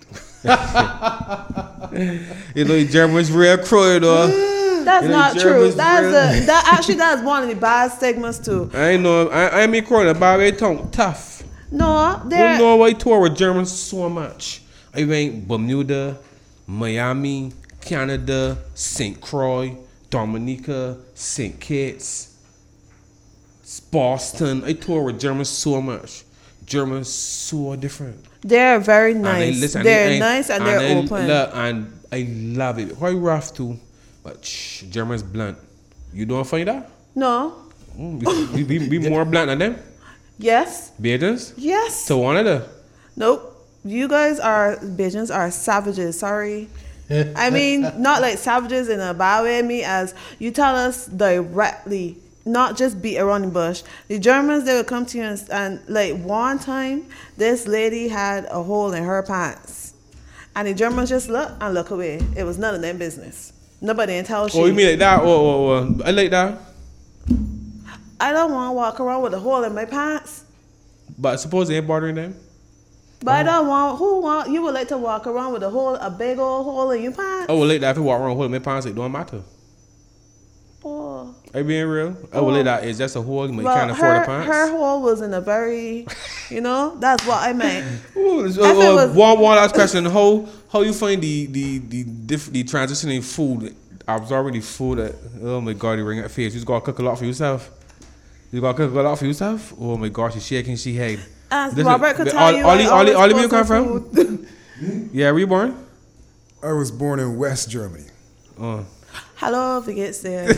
B: You know, Germans real cruel, though.
D: That's
B: You know,
D: not
B: Germans
D: true. That's
B: really-
D: a, that actually that's one of the bad stigmas too.
B: I know. I I me cruel about it. Tongue tough.
D: No,
B: You
D: there.
B: know why tour with Germans so much. I went Bermuda, Miami, Canada, Saint Croix, Dominica, Saint Kitts, Boston. I tour with Germans so much. Germans so different.
D: They're very
B: And they
D: nice.
B: listen,
D: they're
B: and they-
D: nice and,
B: and
D: they're
B: they
D: open.
B: lo- and I love it. Quite rough too, but shh, Germans blunt. You don't find that?
D: No.
B: Mm, we, we, we, we more blunt than them.
D: Yes.
B: Bajans.
D: Yes.
B: So one of the.
D: Nope. You guys are Bajans are savages. Sorry. I mean, not like savages in a bad way. Me as you tell us directly not just beat around the bush. The Germans, they would come to you and, and like one time, this lady had a hole in her pants. And the Germans just look and look away. It was none of their business. Nobody didn't tell she.
B: Oh, you mean like that? Oh, oh, oh. I like that.
D: I don't want to walk around with a hole in my pants.
B: But suppose it ain't bothering them.
D: But I don't want, who want, you would like to walk around with a hole, a big old hole in your pants?
B: I would like that if you walk around holding my pants, it don't matter.
D: Oh.
B: Are you being real? I would like that. It's just a hole, but you
D: Well,
B: can't afford
D: her,
B: the pants.
D: her hole was in a very, you know, that's what I meant.
B: Ooh, so,
D: If it
B: uh,
D: was-
B: one, one last question. How how you find the the the diff, the transitioning food, absorbing the food that, oh my God, you ring at face. You just gotta cook a lot for yourself. You gotta cook a lot for yourself? Oh my gosh, she's shaking, she head.
D: As
B: This is-
D: Robert could
B: the-
D: tell
B: all-
D: you,
B: all
D: I
B: the- all
D: always
B: the- all the
D: cook
B: you come
D: some
B: from?
D: food.
B: Yeah, where you born?
A: I was born in West Germany.
B: Oh.
D: Hallo, wie geht's dir?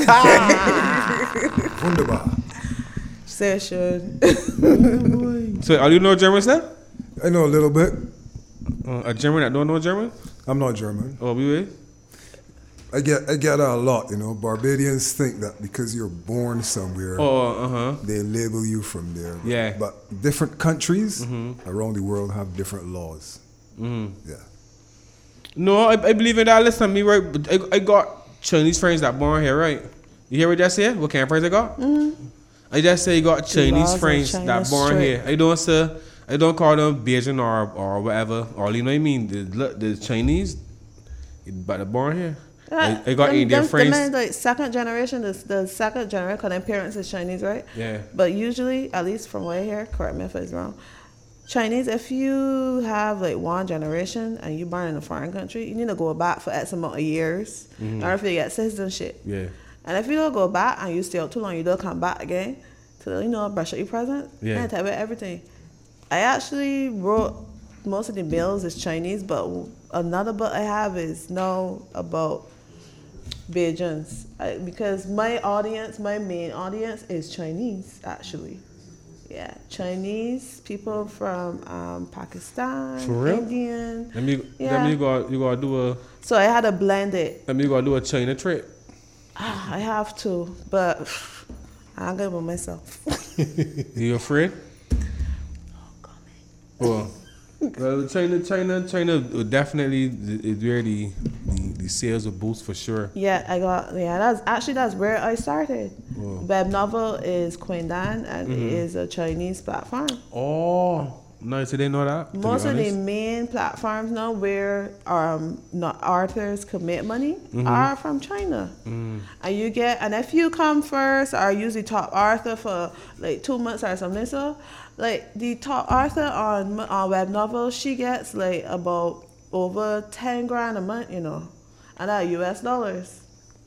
A: Wunderbar.
D: Sehr schön.
B: So, are you know German stuff?
A: I know a little bit.
B: Uh, a German that don't know German?
A: I'm not German.
B: Oh, we wait.
A: I get I get that a lot, you know. Barbadians think that because you're born somewhere,
B: Oh, uh huh.
A: they label you from there. But,
B: Yeah.
A: But different countries
B: Mm-hmm.
A: around the world have different laws. Yeah.
B: No, I, I believe in that. Listen to me, right? But I, I got Chinese friends that born here, right? You hear what I just said? What kind of friends I got? Mm-hmm. I just say you got
D: laws
B: Chinese
D: of
B: friends
D: China
B: that born
D: straight.
B: here. I don't say, I don't call them Beijing or or whatever. Or you know what I mean? The, the Chinese, but they're born here. I, I got
D: Them-
B: Indian
D: them-
B: friends.
D: them like second generation, the, the second generation, because their parents is Chinese, right?
B: Yeah.
D: But usually, at least from what I hear, correct me if it's wrong, Chinese, if you have like one generation and you born in a foreign country, you need to go back for X amount of years in order for you to get citizenship.
B: Yeah.
D: And if you don't go back and you stay out too long, you don't come back again to, you know, brush up your present
B: Yeah.
D: and type of everything. I actually wrote most of the bills is Chinese, but another book I have is now about Beijing's. I, because my audience, my main audience is Chinese, actually. Yeah, Chinese, people from um, Pakistan,
B: For real?
D: Indian.
B: Let me,
D: Yeah.
B: let me go. You gotta do a.
D: So I had to blend it.
B: Let me go do a China trip.
D: Ah, I have to, but I'm good with myself.
B: You afraid? Well, well, China, China, China would definitely is where the, the the sales will boost for sure.
D: Yeah, I got, yeah, that's actually, that's where I started. Web Novel is Quindan and it is a Chinese platform.
B: Oh, nice! I didn't know that. to be
D: Most of the
B: honest.
D: main platforms now where um not authors could make money
B: Mm-hmm.
D: are from China.
B: Mm.
D: And you get, and if you come first or usually top author for like two months or something, so like the top author on on Web Novel, she gets like about over ten grand a month, you know, and that U S dollars.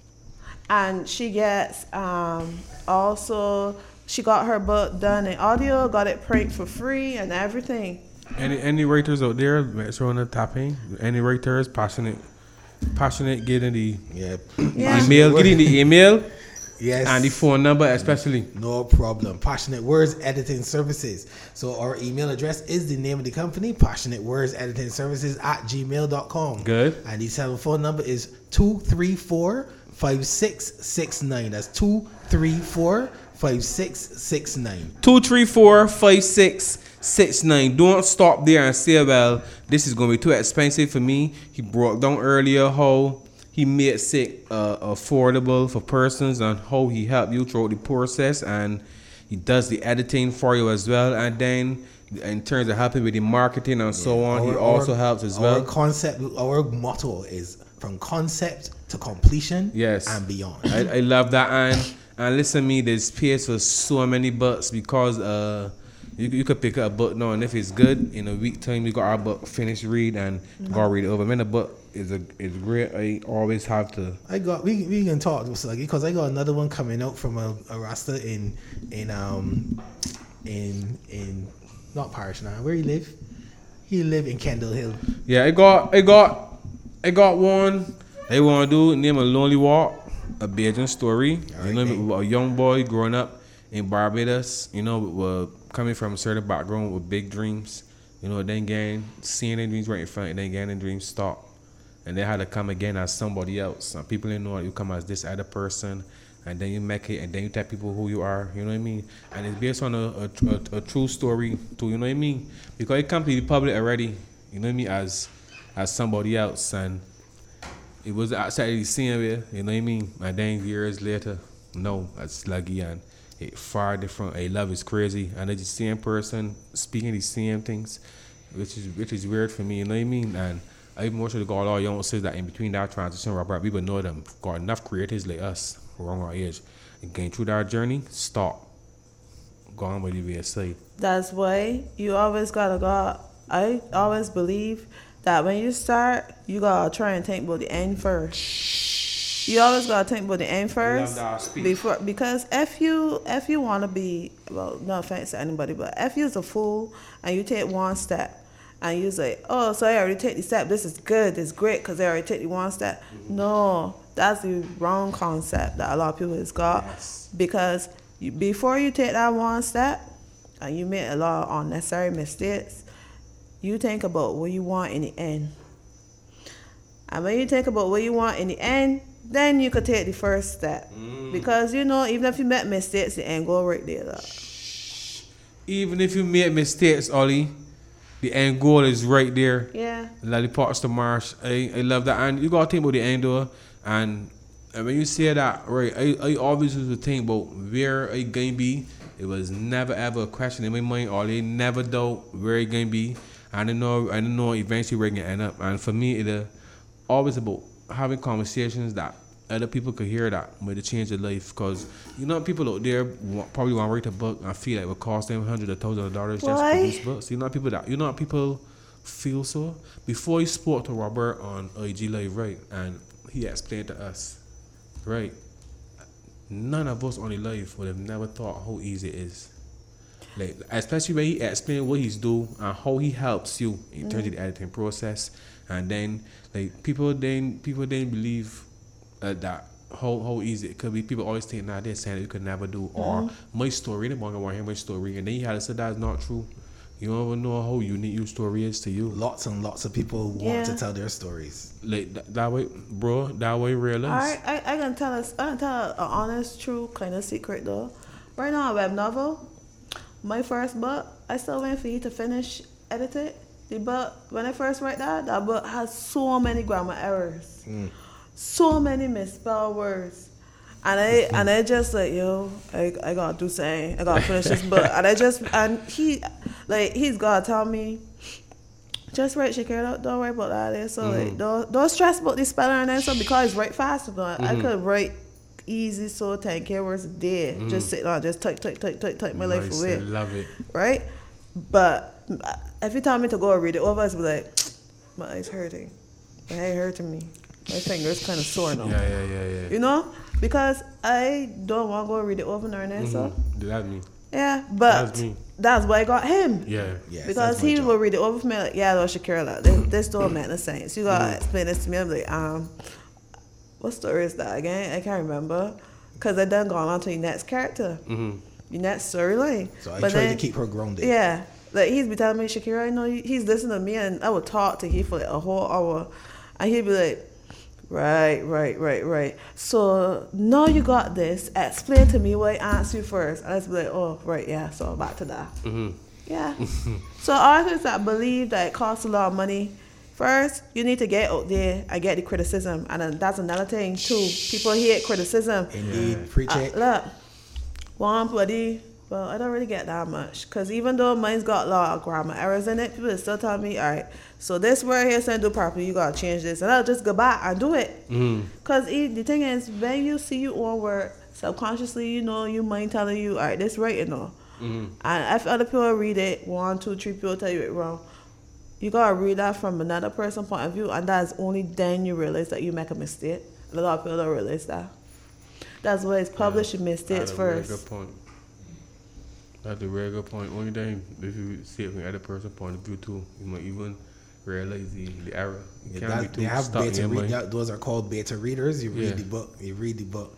D: And she gets um also, she got her book done in audio, got it print for free and everything.
B: Any any writers out there showing the tapping? Any writers passionate, passionate? Getting the
C: Yeah.
D: Yeah.
B: email, getting the email
C: Yes.
B: and the phone number, especially.
C: No problem. Passionate Words Editing Services. So our email address is the name of the company, Passionate Words Editing Services at gmail dot com.
B: Good.
C: And the telephone number is two three four, five six six nine. That's two three four, five six six nine.
B: Two three four five six six nine. Don't stop there and say, well, this is gonna be too expensive for me. He broke down earlier how he made sick uh, affordable for persons and how he helped you throughout the process, and he does the editing for you as well. And then in terms of helping with the marketing and so on, he
C: Our-
B: also
C: our-
B: helps as
C: Our
B: well.
C: concept, our motto is from concept to completion.
B: Yes.
C: And beyond.
B: I, I love that. And and listen to me, there's space for so many books because uh you, you could pick up a book now, and if it's good, in a week time you got our book finished read and go read it over. I mean, the book is a is great. I always have to.
C: I got we we can talk because I got another one coming out from a, a Rasta in in um in in not Parish now. Where he live? He live in Kendall Hill.
B: Yeah, I got I got I got one. They want to do name a Lonely Walk, a Bajan story. You know,
C: Okay.
B: a young boy growing up in Barbados. You know, with, coming from a certain background with big dreams. You know, then again, seeing their dreams right in front, and then again, the dreams stop. And they had to come again as somebody else. Some people didn't know you come as this other person. and then you make it, and then you tell people who you are. You know what I mean? And it's based on a a, a, a true story too. You know what I mean? Because it comes to the public already. You know what I mean? As as somebody else, and it was outside the scene with. You know what I mean? And then years later, no, that's Sluggy, and it far different. I love is crazy, and it's the same person speaking the same things, which is which is weird for me. You know what I mean? And I even more sure to God all young says that in between that transition, Robert, people know them. Got enough creators like us, wrong our age, and going through that journey, stop. Go on with the way I say.
D: That's why you always gotta go. I always believe that when you start, you gotta try and think about the end first. You always gotta think about the end first before, because if you if you wanna be, well, no offense to anybody, but if you's a fool and you take one step and you say, oh, so I already take the step, this is good, this is great because I already take the one step. Mm-hmm. No, that's the wrong concept that a lot of people has got. Yes. Because you, before you take that one step and you make a lot of unnecessary mistakes, you think about what you want in the end. And when you think about what you want in the end, then you could take the first step. Mm. Because, you know, even if you make mistakes, the end goal right there. Though.
B: Even if you make mistakes, Ollie, the end goal is right there.
D: Yeah.
B: Like the parts to Marsh. I, I love that. And you got to think about the end though. And, and when you say that, right, I, I always used to think about where I going to be. It was never ever a question in my mind. Ollie never doubt where I going to be. I didn't know, I didn't know eventually where I going to end up. And for me, it's always about having conversations that other people could hear that might change their life. Because, you know, people out there want, probably want to write a book and feel like it would cost them hundreds of thousands of dollars just to produce books. You know people that, you know people feel so? Before he spoke to Robert on I G Live, right, and he explained to us, right, none of us on the live would have never thought how easy it is. Like, especially when he explained what he's do and how he helps you in terms mm. of the editing process. And then, like, people then people didn't believe uh, that how how easy it could be. People always think, nah, they're saying that you could never do. Mm-hmm. Or my story, they want to hear my story. And then you had to say that's not true. You don't even know how unique your story is to you.
C: Lots and lots of people want yeah. to tell their stories.
B: Like, that, that way, bro, that way realize.
D: I, I, I can tell us, I can tell an honest, true kind of secret, though. Right now, a web novel, my first book, I still waiting for you to finish edit it. The book, when I first write that, that book has so many grammar errors. Mm. So many misspelled words. And I and I just like, yo, I, I gotta do something. I gotta finish this book. And I just, and he, like, he's gotta tell me, just write Shakira, don't worry about that. So, mm-hmm. like, don't, don't stress about the spelling and then so because write fast. Mm-hmm. I could write easy, so ten K words a day. Mm-hmm. Just sit down, just type, type, type, type, type my nice, life away.
B: I love it.
D: Right? But if you tell me to go read it over, it's be like, my eyes hurting. My head hurting me. My fingers kind of sore now.
B: Yeah, yeah, yeah, yeah.
D: You know? Because I don't want to go read it over and over and mm-hmm. so.
B: That's me.
D: Yeah, but
B: that's, me.
D: That's why I got him.
B: Yeah.
C: Yes,
D: because he job. will read it over for me like, yeah, that's Shakira. Like, this, this don't make no sense. You got to mm-hmm. explain this to me. I'm like, um, what story is that again? I can't remember. Because I done gone on to the next character. Mm-hmm. The next storyline.
C: So I but tried then, to keep her grounded.
D: Yeah. Like, he'd be telling me, Shakira, I know he's listening to me, and I would talk to him for like a whole hour. And he'd be like, right, right, right, right. So now you got this. Explain to me what I asked you first. And I'd be like, oh, right, yeah, so back to that. Mm-hmm. Yeah. So artists that believe that it costs a lot of money, first, you need to get out there and get the criticism. And then that's another thing, too. People hate criticism.
C: Indeed. Yeah. Preach it.
D: Uh, look, one buddy, well, I don't really get that much. Because even though mine's got a lot of grammar errors in it, people still tell me, all right, so this word here saying do properly, you got to change this. And I'll just go back and do it. Because mm-hmm. the thing is, when you see your own word, subconsciously, you know, your mind telling you, all right, this right, you know. Mm-hmm. And if other people read it, one, two, three people tell you it wrong, you got to read that from another person's point of view. And that's only then you realize that you make a mistake. A lot of people don't realize that. That's why it's publishing yeah, mistakes first.
B: That's a very good point. That's a very good point. Only thing, if you see it from the other person's point of view too, you might even realize the, the error. You
C: yeah,
B: can't
C: that,
B: be too
C: they have
B: stuck
C: beta
B: in your
C: read,
B: mind.
C: that, those are called beta readers. You read
B: Yeah.
C: the book. You read the book.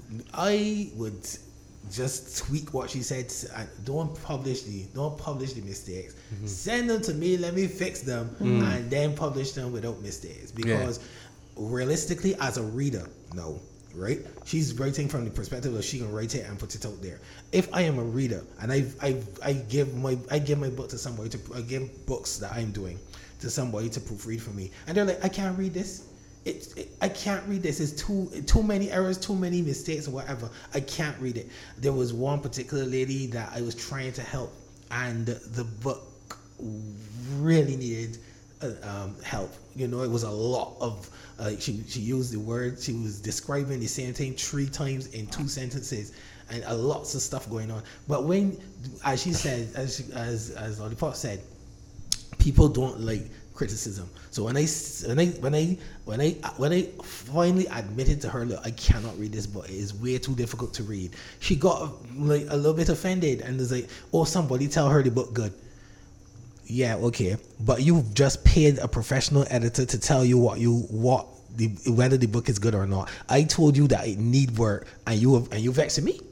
C: I would just tweak what she said. Don't publish the don't publish the mistakes. Mm-hmm. Send them to me. Let me fix them, mm-hmm. and then publish them without mistakes. Because yeah. realistically, as a reader, no. right? She's writing from the perspective of she can write it and put it out there. If I am a reader and I I I give my I give my book to somebody to I give books that I'm doing to somebody to proofread for me, and they're like, I can't read this. It, it I can't read this. It's too too many errors, too many mistakes, or whatever. I can't read it. There was one particular lady that I was trying to help, and the book really needed uh, um, help. You know, it was a lot of. Uh, she she used the word. She was describing the same thing three times in two sentences, and uh, lots of stuff going on. But when, as she said, as she, as as Lollipop said, people don't like criticism. So when I when I when I when I when I finally admitted to her, look, I cannot read this book. It is way too difficult to read. She got like a little bit offended and was like, "Oh, somebody tell her the book good." Yeah, okay, but you've just paid a professional editor to tell you what you what the whether the book is good or not. I told you that it need work, and you have, and you vexing me.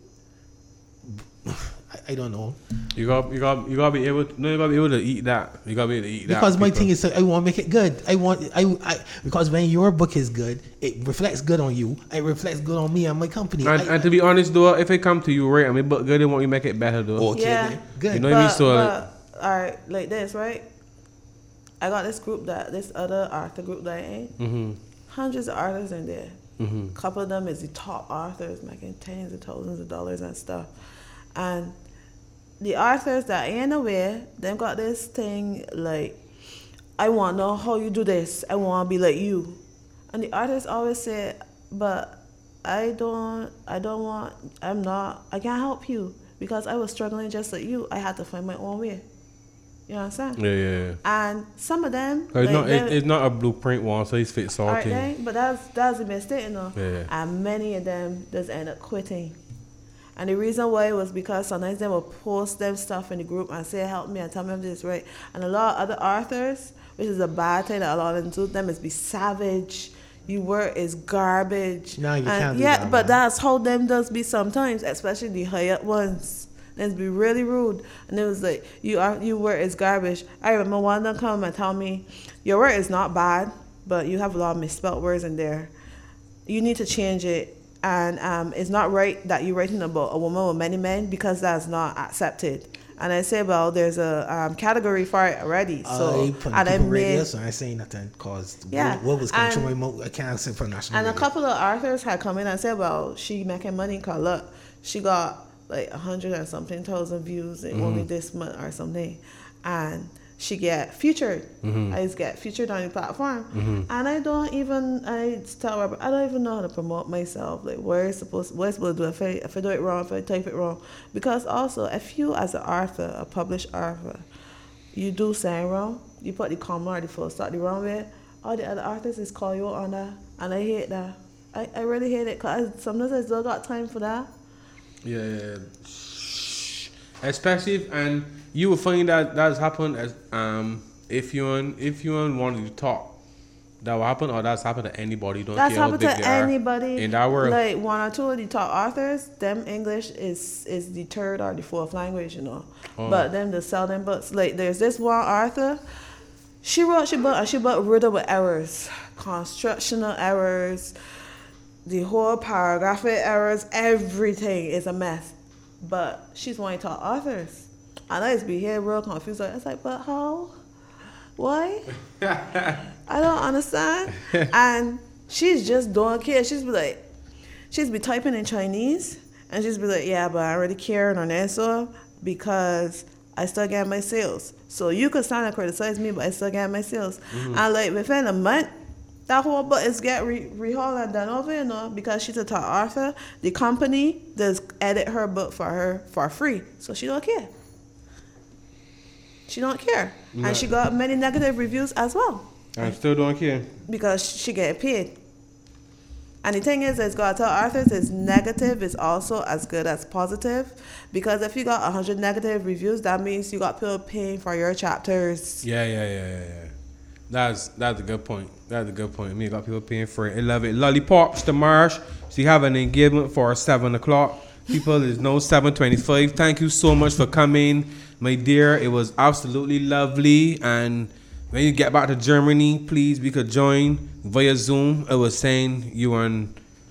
C: I, I don't know.
B: You got you got you gotta be able to, no you gotta be able to eat that. You gotta be able to eat that.
C: Because my thing is, I want to make it good. I want I, I because when your book is good, it reflects good on you. It reflects good on me and my company.
B: And,
C: I,
B: and to be honest though, if it come to you right, I mean, but good, they want you make it better though.
C: Okay,
D: Yeah.
C: then. Good.
B: You know what I mean? So like,
D: all right, like this, right? I got this group that this other author group that I in.
B: mm-hmm,
D: Hundreds of authors in there.
B: mm-hmm.
D: A couple of them is the top authors, making tens of thousands of dollars and stuff. And the authors that ain't aware, them got this thing like, I want to know how you do this. I want to be like you. And the artists always say, but I don't, I don't want, I'm not, I can't help you because I was struggling just like you. I had to find my own way. You understand?
B: Yeah, yeah, yeah.
D: And some of them,
B: It's
D: like,
B: not. It,
D: them-
B: it's not a blueprint one size fits all
D: Alright
B: thing.
D: then, but that's that's a mistake, you know.
B: Yeah.
D: And many of them just end up quitting. And the reason why was because sometimes they will post them stuff in the group and say, help me and tell me if this is right. And a lot of other authors, which is a bad thing that a lot of them do, them is be savage. Your work is garbage.
C: No, you
D: and
C: can't do
D: yeah,
C: that,
D: but
C: man.
D: that's how them does be sometimes, especially the high up ones. It's be really rude, and it was like you are your work is garbage. I remember one of them come and tell me, your work is not bad, but you have a lot of misspelled words in there. You need to change it, and um, it's not right that you're writing about a woman with many men because that's not accepted. And I say, well, there's a um, category for it already. So
C: I put
D: and I
C: people radio,
D: made
C: so I say nothing because
D: Yeah,
C: what, what was coming through my
D: and-
C: mouth, I can't say for national
D: And a
C: radio.
D: couple of authors had come in and said, well, she making money because look, she got like a hundred and something thousand views in only this month or something. And she get featured.
B: Mm-hmm.
D: I just get featured on the platform. And I don't even, I tell Robert, I don't even know how to promote myself. Like where it's supposed, what I'm supposed to do if I, if I do it wrong, if I type it wrong. Because also, if you as an author, a published author, you do something wrong, you put the comma or the full stop the wrong way, all the other artists is call you out on that. And I hate that. I, I really hate it because sometimes I still got time for that.
B: Yeah, yeah, yeah. Especially if, and you will find that that's happened as um if you and if you and wanted to talk, that will happen or that's happened to anybody. Don't
D: That's
B: care how
D: happened
B: big
D: to
B: they are
D: anybody.
B: in that world.
D: Like one or two of the top authors, them English is is the third or the fourth language, you know.
B: Oh.
D: But them to sell them books. Like there's this one author, she wrote she book and she book riddled with errors, constructional errors, the whole paragraphic errors, everything is a mess. But she's one of the top authors. And I just be here real confused. Like, it's like, but how? Why? I don't understand. And she's just don't care. She's be like, she's be typing in Chinese, and she's be like, yeah, but I already care on eso because I still get my sales. So you could stand and criticize me, but I still get my sales. Mm-hmm. And like within a month, that whole book is get re- rehauled and done over, you know, because she's a top author. The company does edit her book for her for free, so she don't care. She don't care,
B: No.
D: and she got many negative reviews as well.
B: I still don't care.
D: Because she get paid. And the thing is, it's got to tell authors is negative is also as good as positive. Because if you got one hundred negative reviews, that means you got people paying for your chapters.
B: Yeah, yeah, yeah, yeah, yeah. That's that's a good point. That's a good point. Me got people paying for it. I love it. Lollipops, the Marsh. So you have an engagement for seven o'clock. People, it's no seven twenty-five. Thank you so much for coming, my dear. It was absolutely lovely. And when you get back to Germany, please, we could join via Zoom. I was saying you were in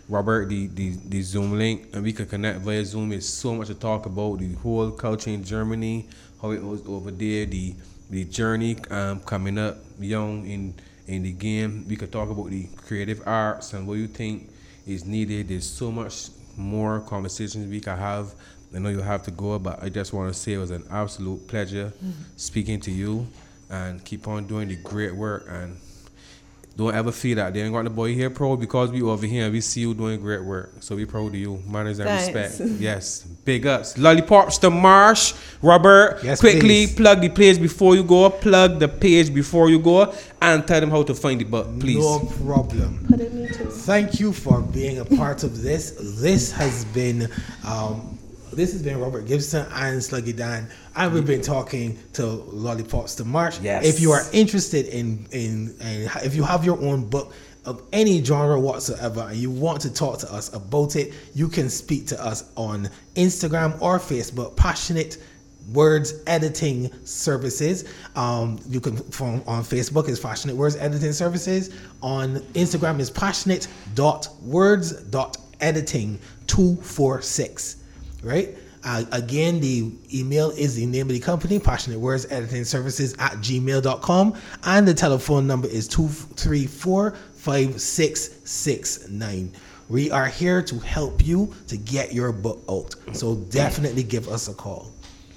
B: Robert, the, the, the Zoom link, and we can connect via Zoom. There's so much to talk about. The whole culture in Germany, how it was over there, the the journey um, coming up young in in the game. We could talk about the creative arts and what you think is needed. There's so much more conversations we can have. I know you have to go, but I just want to say it was an absolute pleasure mm-hmm. speaking to you, and keep on doing the great work. And don't ever feel that they ain't got the boy here proud because we over here and we see you doing great work. So we proud of you. Manners and
D: Thanks.
B: respect. Yes. Big ups. Lollipops to Marsh. Robert,
C: yes,
B: quickly
C: please.
B: plug the page before you go. Plug the page before you go. And tell them how to find the book, please.
C: No problem.
D: Put it me too.
C: Thank you for being a part of this. This has been um, this has been Robert Gibson and Sluggy Dan, and we've been talking to Lollipops to March.
B: Yes.
C: If you are interested in, in in if you have your own book of any genre whatsoever and you want to talk to us about it, you can speak to us on Instagram or Facebook. Passionate Words Editing Services. Um, you can from on Facebook is Passionate Words Editing Services. On Instagram is passionate dot words dot editing two four six. Right? Uh, again, the email is the name of the company, Passionate Words Editing Services at gmail dot com, and the telephone number is two three four, five six six nine. We are here to help you to get your book out. So definitely give us a call.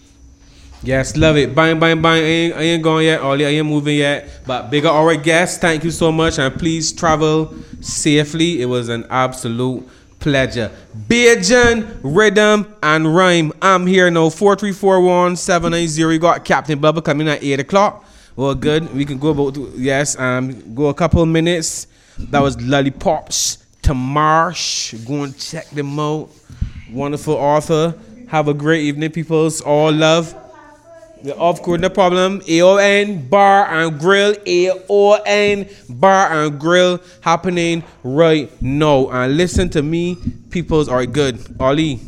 B: Yes, love it. Bang, bang, bang. I ain't, I ain't going yet. Ollie, I ain't moving yet. But bigger our guests, thank you so much. And please travel safely. It was an absolute pleasure. Bajan, Rhythm, and Rhyme. I'm here now. four three four one, seven nine zero. You got Captain Bubba coming at eight o'clock. Well, good. We can go about, to, yes, um, go a couple of minutes. That was Lollipops to Marsh. Go and check them out. Wonderful author. Have a great evening, peoples. All love. Yeah, of course, no problem. A O N Bar and Grill. A O N Bar and Grill happening right now. And listen to me, peoples are good. Ollie,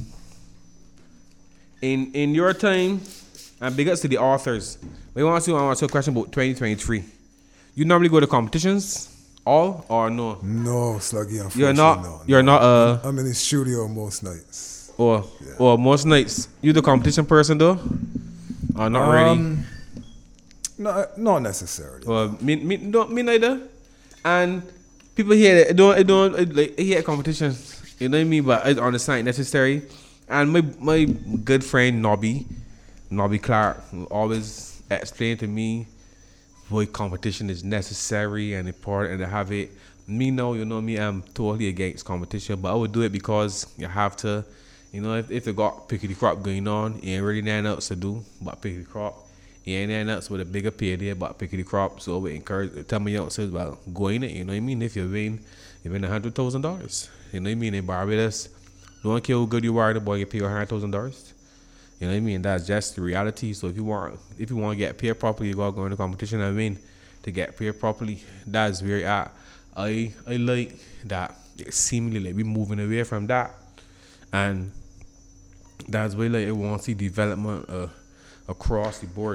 B: in in your time, and big ups to the authors. We want to answer a question about twenty twenty-three. You normally go to competitions, all or no?
A: No, Sluggy, unfortunately,
B: You're not.
A: no,
B: You're
A: no.
B: not. Uh,
A: I'm in the studio most nights.
B: or
A: Yeah.
B: or most nights. You the competition person though? Or not really?
A: Um, no, not necessarily.
B: Well, me, me, no, me neither. And people here, it don't, it don't, it, like, here competitions, you know what I mean? But it's on the side necessary. And my my good friend Nobby, Nobby Clark, will always explain to me why competition is necessary and important to have it. Me, no, you know me, I'm totally against competition, but I would do it because you have to. You know, if, if you got pickety crop going on, you ain't really nothing else to do but pickety crop. You ain't nothing else with a bigger payday but pickety crop. So we encourage, tell me youngsters about going it. You know what I mean? If you win, you win a hundred thousand dollars. You know what I mean? In Barbados, no one care how good you are, the boy you pay you a hundred thousand dollars. You know what I mean? That's just the reality. So if you want, if you want to get paid properly, you gotta go into competition and win to get paid properly. That's where at. I I like that. It seemingly like we moving away from that, and that's why like I want to see development uh, across the board.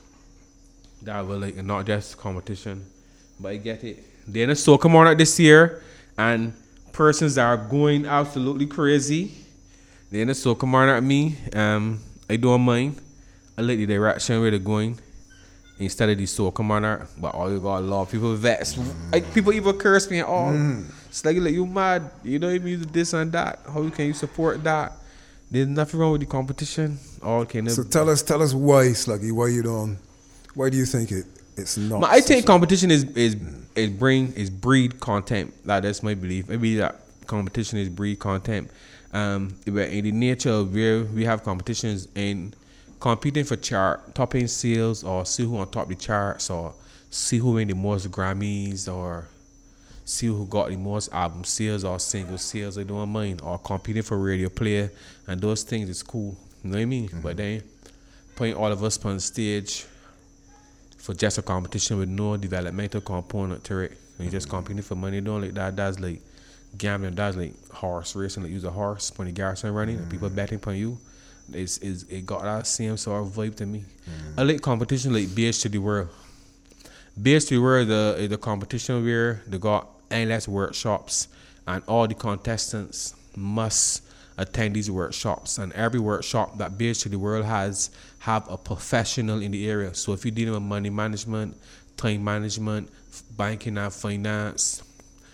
B: That will like not just competition, but I get it. Then the so come on out this year, and persons that are going absolutely crazy. Then the so come on at me. Um, I don't mind. I like the direction where they're going instead of the so come on out. But all you got a lot of people vex. Like people even curse me. Oh, mm. It's like like you mad. You know you mean this and that. How can you support that? There's nothing wrong with the competition. All kind of.
A: So tell us, tell us why, Sluggy, why you don't, why do you think it, it's not?
B: My, I think competition is is is bring is breed content. Like that's my belief. Maybe that competition is breed content. Um, in the nature of where we have competitions and competing for chart topping sales or see who on top the charts or see who win the most Grammys or see who got the most album sales or single sales. I don't mind. Or competing for radio play and those things is cool. You know what I mean? Mm-hmm. But then putting all of us on stage for just a competition with no developmental component to it, and you just competing for money, don't like that. That's like gambling. That's like horse racing. Like use a horse when the garrison running mm-hmm. and people betting upon you. It's, it's it got that same sort of vibe to me. Mm-hmm. I like competition like B H to the world. B H to the world the the competition where they got endless workshops and all the contestants must attend these workshops. And every workshop that B H to the World has have a professional in the area. So if you're dealing with money management, time management, banking and finance,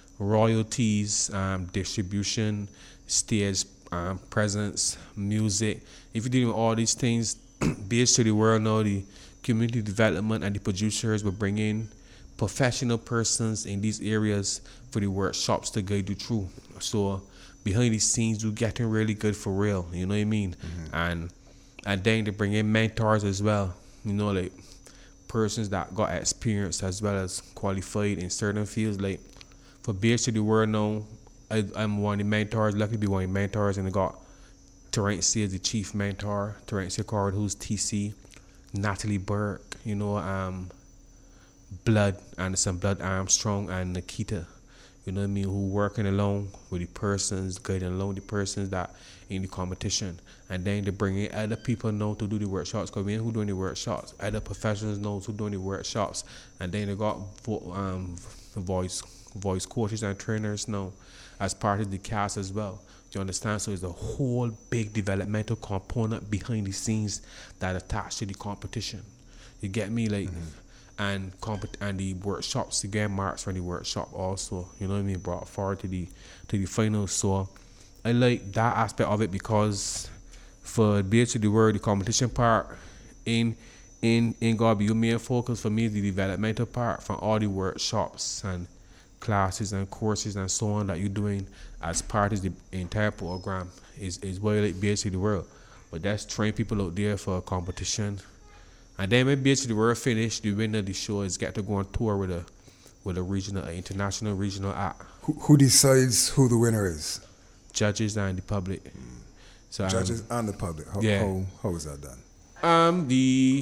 B: royalties, um, distribution, stage um, presence, music, if you're dealing with all these things, B H to the World know the community development and the producers will bring in professional persons in these areas for the workshops to guide you through. So behind the scenes, you're getting really good for real, you know what I mean? Mm-hmm. And and then they bring in mentors as well, you know, like persons that got experience as well as qualified in certain fields. Like for B H to the World now, I, I'm one of the mentors, lucky to be one of the mentors, and I got Terence as the chief mentor, Terence Card, who's T C, Natalie Burke, you know, um, Blood, Anderson Blood Armstrong, and Nikita, you know what I mean, who working along with the persons, guiding along the persons that in the competition. And then they bring in other people know to do the workshops, because we ain't who doing the workshops, other professionals know who doing the workshops. And then they got vo- um, voice voice coaches and trainers now as part of the cast as well. Do you understand? So it's a whole big developmental component behind the scenes that attached to the competition. You get me? Like, mm-hmm. and comp- and the workshops, the game marks from the workshop also, you know what I mean, brought forward to the to the finals. So I like that aspect of it, because for B H to the World, the competition part in in in gotta be your main focus. For me, the developmental part from all the workshops and classes and courses and so on that you're doing as part of the entire program is is why I like B H to the World. But that's train people out there for a competition. And then when B H to the World finish, the winner of the show is get to go on tour with a with a regional, an international regional act.
A: Who, who decides who the winner is?
B: Judges and the public. Mm. So
A: judges
B: um,
A: and the public. How,
B: yeah.
A: how how is that done?
B: Um, the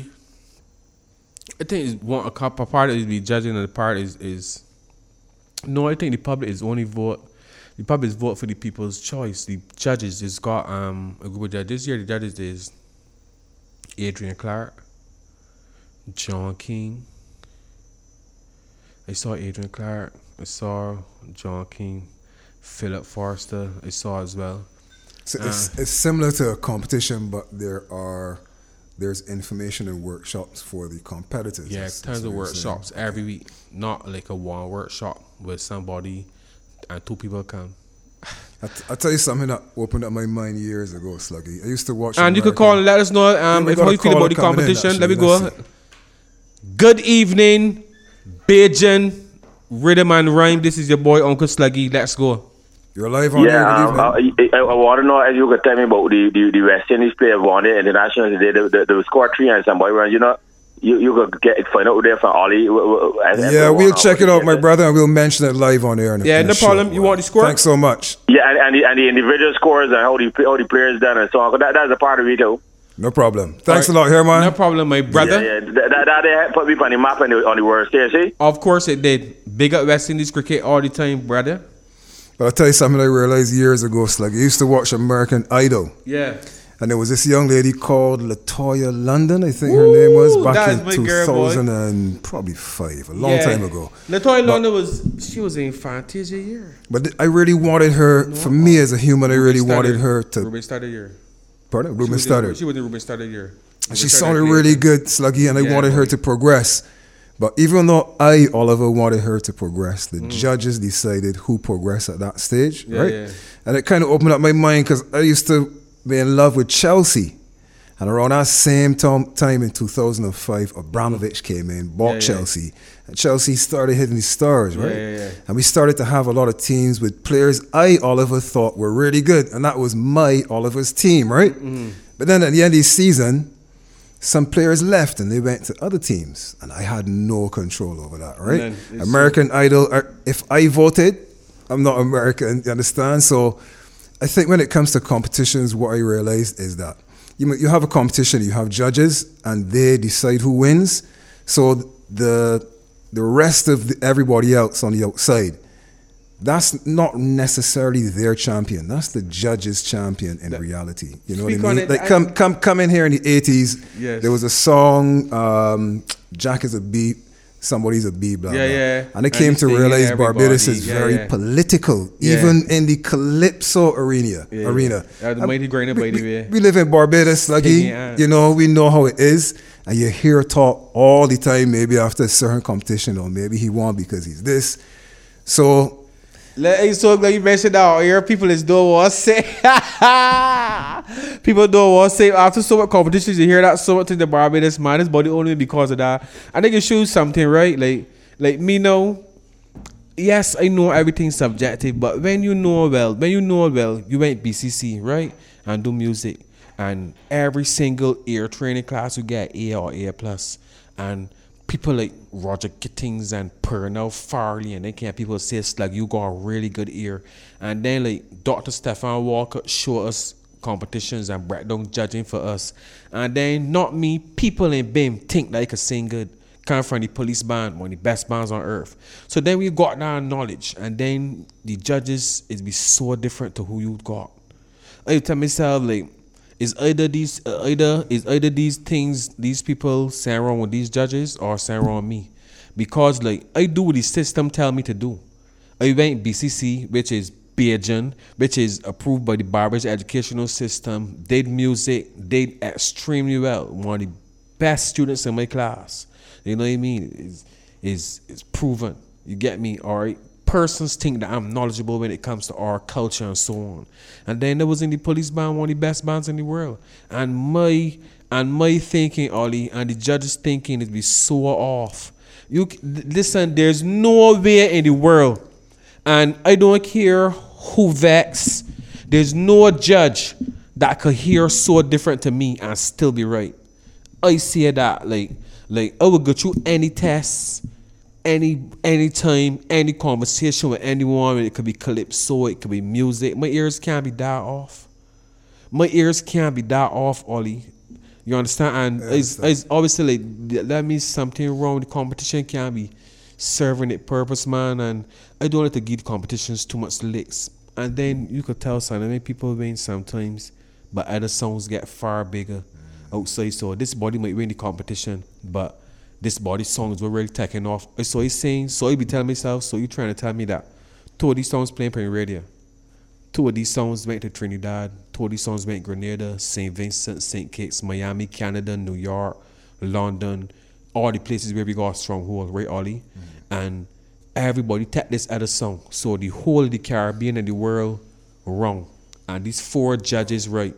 B: I think is one a couple part is the judging, and the part is is no. I think the public is only vote. The public is vote for the people's choice. The judges has got um a group of judges. This year the judges is Adrian Clark, John King. I saw Adrian Clark. I saw John King, Philip Forster. I saw as well.
A: So
B: uh,
A: it's it's similar to a competition, but there are there's information and workshops for the competitors.
B: Yeah,
A: that's,
B: tons
A: that's
B: of workshops
A: saying.
B: every week. Not like a one workshop with somebody and two people come.
A: I, t- I tell you something that opened up my mind years ago, Sluggy. I used to watch.
B: And
A: American,
B: you could call and let us know um,
A: yeah,
B: if how you feel about the competition. In, let me go.
A: Let's
B: Good evening, Bajan Rhythm and Rhyme. This is your boy Uncle Sluggy. Let's go.
A: You're live on
E: yeah,
A: there. Good
E: um,
A: evening.
E: I, I, I want to know if you could tell me about the, the, the West Indies player won the international today. They, they, they scored three and some boy run. You know, you you could get find out there from Ollie.
A: Yeah, we'll check it out, my brother, and we'll mention it live on air.
B: Yeah, no problem. You want the score?
A: Thanks so much.
E: Yeah, and, and, the, and the individual scores and how the how the players done and so on. That, that's a part of it too.
A: No problem. Thanks
B: right.
A: a lot, here, man.
B: No problem, my brother.
E: Yeah, yeah. That, that, that put me on the map on the, on the world stage, see?
B: Of course it did. Big up West Indies cricket all the time, brother.
A: But I'll tell you something I realized years ago, Slug. I used to watch American Idol.
B: Yeah.
A: And there was this young lady called Latoya London, I think her name was, back in two thousand and probably five, a long
B: yeah.
A: time ago.
B: Latoya London was, she was in Fantasia year.
A: But I really wanted her, no. for me as a human, I really
B: Ruben
A: wanted her to...
B: Ruben Studdard year.
A: Pardon? Ruben Studdard.
B: She was in Ruben Studdard year.
A: And she sounded really good, Sluggy, and I yeah, wanted boy. her to progress. But even though I, Oliver, wanted her to progress, the mm. judges decided who progressed at that stage,
B: yeah,
A: right?
B: Yeah.
A: And it kind of opened up my mind, because I used to be in love with Chelsea. And around that same tom- time in two thousand five, Abramovich came in, bought yeah, Chelsea. Yeah. And Chelsea started hitting the stars, right?
B: Yeah, yeah, yeah.
A: And we started to have a lot of teams with players I, Oliver, thought were really good. And that was my, Oliver's team, right? Mm-hmm. But then at the end of the season, some players left and they went to other teams. And I had no control over that, right? American so- Idol, if I voted, I'm not American, you understand? So I think when it comes to competitions, what I realized is that you you have a competition, you have judges, and they decide who wins. So the the rest of the, everybody else on the outside, that's not necessarily their champion. That's the judge's champion in that, reality. You know what I mean?
B: It,
A: like
B: I,
A: come come come in here in the eighties.
B: Yes.
A: There was a song, um, Jack is a Beat. somebody's a B, blah,
B: Yeah,
A: blah.
B: yeah.
A: And they
B: And
A: came
B: he's
A: to
B: singing
A: realize Barbados
B: everybody.
A: is
B: Yeah,
A: very
B: yeah.
A: political,
B: Yeah.
A: even in the calypso arena.
B: Yeah.
A: arena.
B: Yeah, the
A: Um,
B: mighty grain of
A: we,
B: mighty
A: we,
B: way.
A: we live in Barbados, Sluggy.
B: Yeah.
A: You know, we know how it is. And you hear talk all the time, maybe after a certain competition, or maybe he won because he's this. So,
B: Let me so glad you mentioned that here. People is doing what say. People doing what say after so much competitions. You hear that so much in the Barbados man. His body only because of that. I think it shows something, right? Like, like me know. Yes, I know everything's subjective, but when you know well, when you know well, you went B C C, right, and do music, and every single ear training class you get A or A plus, and people like Roger Gittings and Pernell Farley, and then can people say like you got a really good ear, and then like Doctor Stefan Walker show us competitions and breakdown judging for us, and then not me, people in B I M think that they could sing good. Come from the police band, one of the best bands on earth. So then we got that knowledge, and then the judges is be so different to who you got. I tell myself like, is either these uh, either is either these things these people saying wrong with these judges or saying wrong with me, because like I do what the system tell me to do. I went B C C, which is Bajan, which is approved by the Barbados educational system. Did music, did extremely well. One of the best students in my class. You know what I mean? Is is is proven. You get me? All right. Persons think that I'm knowledgeable when it comes to our culture and so on. And then there was in the police band, one of the best bands in the world. And my and my thinking, Ollie, and the judges' thinking is be so off. You listen. There's nowhere in the world, and I don't care who vex. There's no judge that could hear so different to me and still be right. I see that like. Like, I would go through any tests, any any time, any conversation with anyone. It could be calypso, it could be music. My ears can't be that off. My ears can't be that off, Ollie. You understand? And
A: Yeah,
B: it's, it's obviously like, that means something wrong with the competition. Can't be serving it purpose, man. And I don't like to give competitions too much licks. And then you could tell something. I mean, people win sometimes, but other songs get far bigger. Outside, so this body might win the competition, but this body songs were really taking off. So he's saying, so he be telling myself, so you trying to tell me that two of these songs playing on radio, two of these songs went to Trinidad, two of these songs went to Grenada, Saint Vincent, Saint Kitts, Miami, Canada, New York, London, all the places where we got a stronghold, right, Ollie? Mm-hmm. And everybody take this other song. So the whole of the Caribbean and the world wrong. And these four judges right.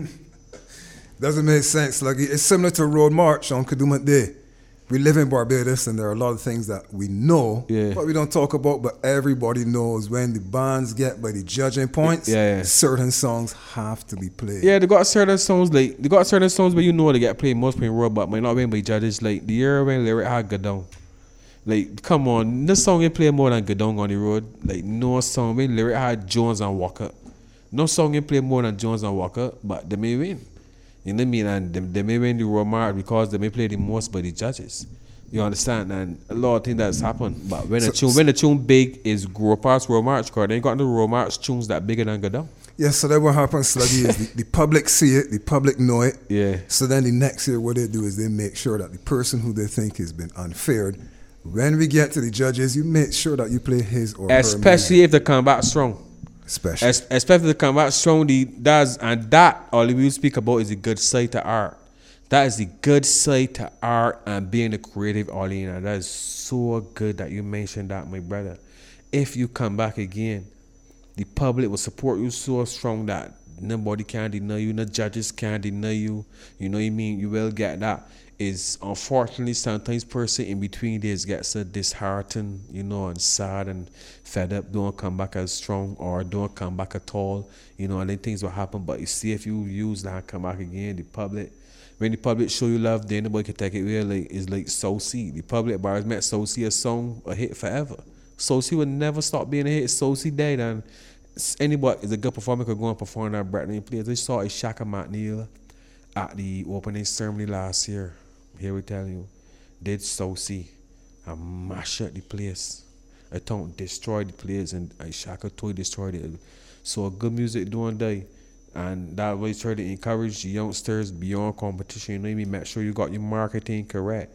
A: doesn't make sense. Like, it's similar to Road March on Kadooment Day. We live in Barbados, and there are a lot of things that we know,
B: Yeah.
A: but we don't talk about. But everybody knows when the bands get by the judging points,
B: Yeah, yeah.
A: certain songs have to be played.
B: Yeah, they got certain songs like they got certain songs where you know they get played most playing road, but might not win by judges. Like the year when Lyric had Gadong. Like, come on, this song ain't play more than Gadong on the road. Like, no song when Lyric had Jones and Walker. No song ain't play more than Jones and Walker, but they may win. You know what I mean? And they, they may win the Road March because they may play the most by the judges. You understand? And a lot of things that's happened. But when
A: So-
B: the tune when the tune big is grow past Road March, because they ain't got no Road March tunes that bigger than Gadong.
A: Yeah, so then what happens, Sluggy, is the, the public see it, the public know it.
B: Yeah.
A: So then the next year, what they do is they make sure that the person who they think has been unfair, when we get to the judges, you make sure that you play his or her
B: Especially
A: music.
B: if they come back strong.
A: Especially.
B: Es- especially if they come back strong, the, that's, and that all we speak about is the good side to art. That is the good side to art and being a creative, Ollie. And that is so good that you mentioned that, my brother. If you come back again, the public will support you so strong that nobody can deny you, no judges can deny you. You know what I mean? You will get that. Is unfortunately sometimes person in between days gets a disheartened, you know, and sad and fed up, don't come back as strong or don't come back at all, you know, and then things will happen. But you see, if you use that and come back again, the public, when the public show you love, then nobody can take it away. Like, it's like Soulsy. The public bars met Soulsy a song, a hit forever. Soulsy would never stop being a hit. Soulsy died, and anybody is a good performer could go and perform that Britney plays. I saw a Shaka McNeil at the opening ceremony last year. Here we tell you, did Soulsy and mash up the place. I don't destroy the place, and I Shaka Toy destroyed it. So good music doing day. And that way try to encourage the youngsters beyond competition. You know what I mean? Make sure you got your marketing correct.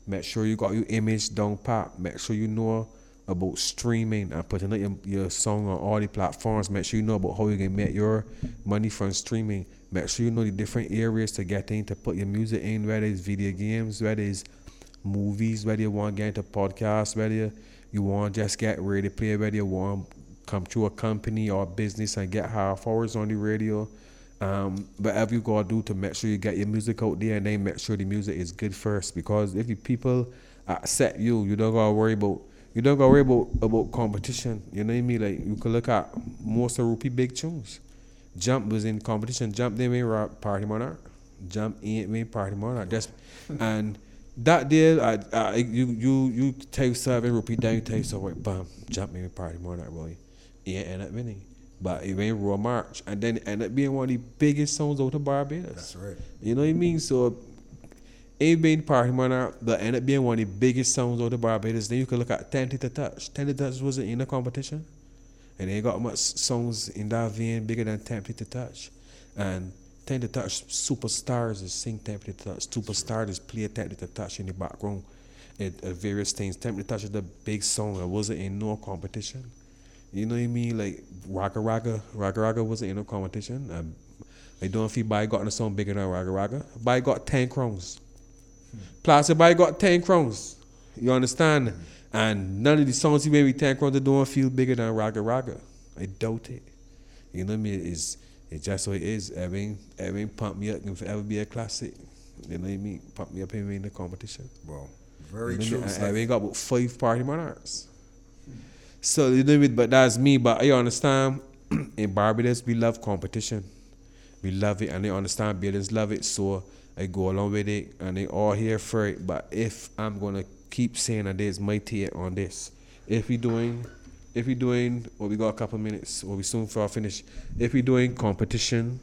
B: Make sure you got your image down pat. Make sure you know about streaming and putting up your, your song on all the platforms. Make sure you know about how you can make your money from streaming. Make sure you know the different areas to get in, to put your music in, whether it's video games, whether it's movies, whether you want to get into podcasts, whether you want to just get radio play, whether you want to come to a company or a business and get half hours on the radio. Um, whatever you gotta do to make sure you get your music out there, and then make sure the music is good first. Because if the people accept you, you don't gotta worry about you don't gotta worry about, about competition. You know what I mean? Like you can look at most of Rupee big tunes. Jump was in competition. Jump they ain't rap Party Monarch. Jump ain't win Party Monarch. Just and that deal, I, I, you you you tell yourself and repeat that. You tell yourself, wait, bam, Jump ain't Party Monarch, boy. He ain't end up winning. But it went Raw March, and then it ended up being one of the biggest songs out of Barbados.
A: That's right.
B: You know what I mean? So, it being Party Monarch, but ended up being one of the biggest songs out of Barbados. Then you can look at Tempted to Touch. Tempted to Touch wasn't in the competition, and they got much songs in that vein bigger than Tempted to Touch. And Tempted to Touch, superstars is sing Tempted to Touch. Superstars is play Tempted to Touch in the background at, at various things. Tempted to Touch is the big song that wasn't in no competition. You know what I mean? Like Raga Raga, Raga Raga wasn't in no competition. Um, I don't know if anybody got a song bigger than Raga Raga. Everybody got ten crowns. Plus, everybody got ten crowns. You understand? Mm-hmm. And none of the songs he made with ten crowns don't feel bigger than Raga Raga. I doubt it. You know what I mean? It's it's just what it is. Everything everything pump me up can forever be a classic. You know what I mean? Pump me up and win the competition.
A: Wow, very
B: you know
A: true.
B: I, I ain't got about five Party Monarchs. So you know, but that's me. But you understand, in Barbados we love competition. We love it, and they understand Barbadians love it. So I go along with it, and they all here for it. But if I'm gonna keep saying that there's my take on this, if we doing, if we doing, well, we got a couple of minutes, or we soon for finish. If we doing competition,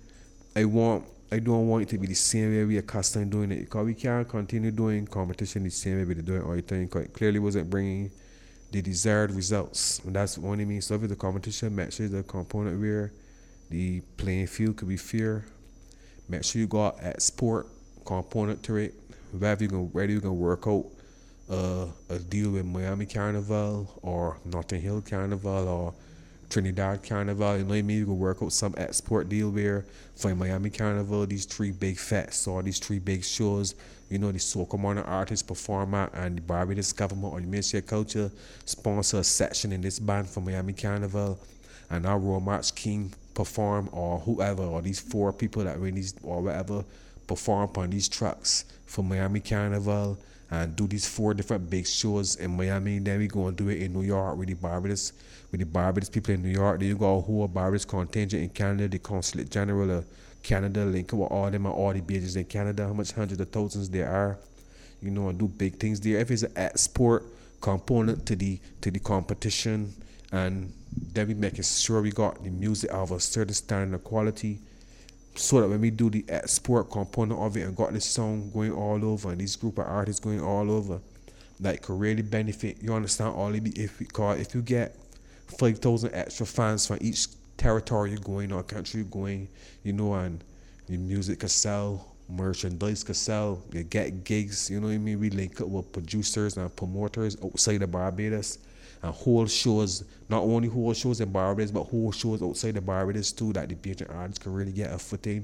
B: I want, I don't want it to be the same way we accustomed doing it, because we can't continue doing competition the same way we do it all the time. Cause it clearly wasn't bringing the desired results. And that's what I mean. So if the competition, make sure the component where the playing field could be fair. Make sure you got a sport component to it. Whether you can whether you can work out uh, a deal with Miami Carnival or Notting Hill Carnival or Trinidad Carnival, you know what I mean? You can work out some export deal where for Miami Carnival, these three big fests or these three big shows, you know, the soca modern artists perform at, and the Barbados government or the Ministry of Culture sponsor a section in this band for Miami Carnival, and our Royal March King perform, or whoever, or these four people that win these or whatever perform on these trucks for Miami Carnival and do these four different big shows in Miami. Then we go and do it in New York with the Barbados, with the Barbados people in New York. Then you got a whole Barbados contingent in Canada, the Consulate General of Canada, link with all them and all the bases in Canada, how much hundreds of thousands there are, you know, and do big things there. If it's an export component to the to the competition, and then we making sure we got the music of a certain standard of quality, so that when we do the export component of it and got this song going all over and this group of artists going all over, that could really benefit, you understand, all it be if we call if you get five thousand extra fans from each territory you're going or country you're going, you know, and your music could sell, merchandise could sell, you get gigs, you know what I mean? We link up with producers and promoters outside of Barbados and whole shows, not only whole shows in Barbados, but whole shows outside of Barbados too, that the Bajan artists can really get a footing.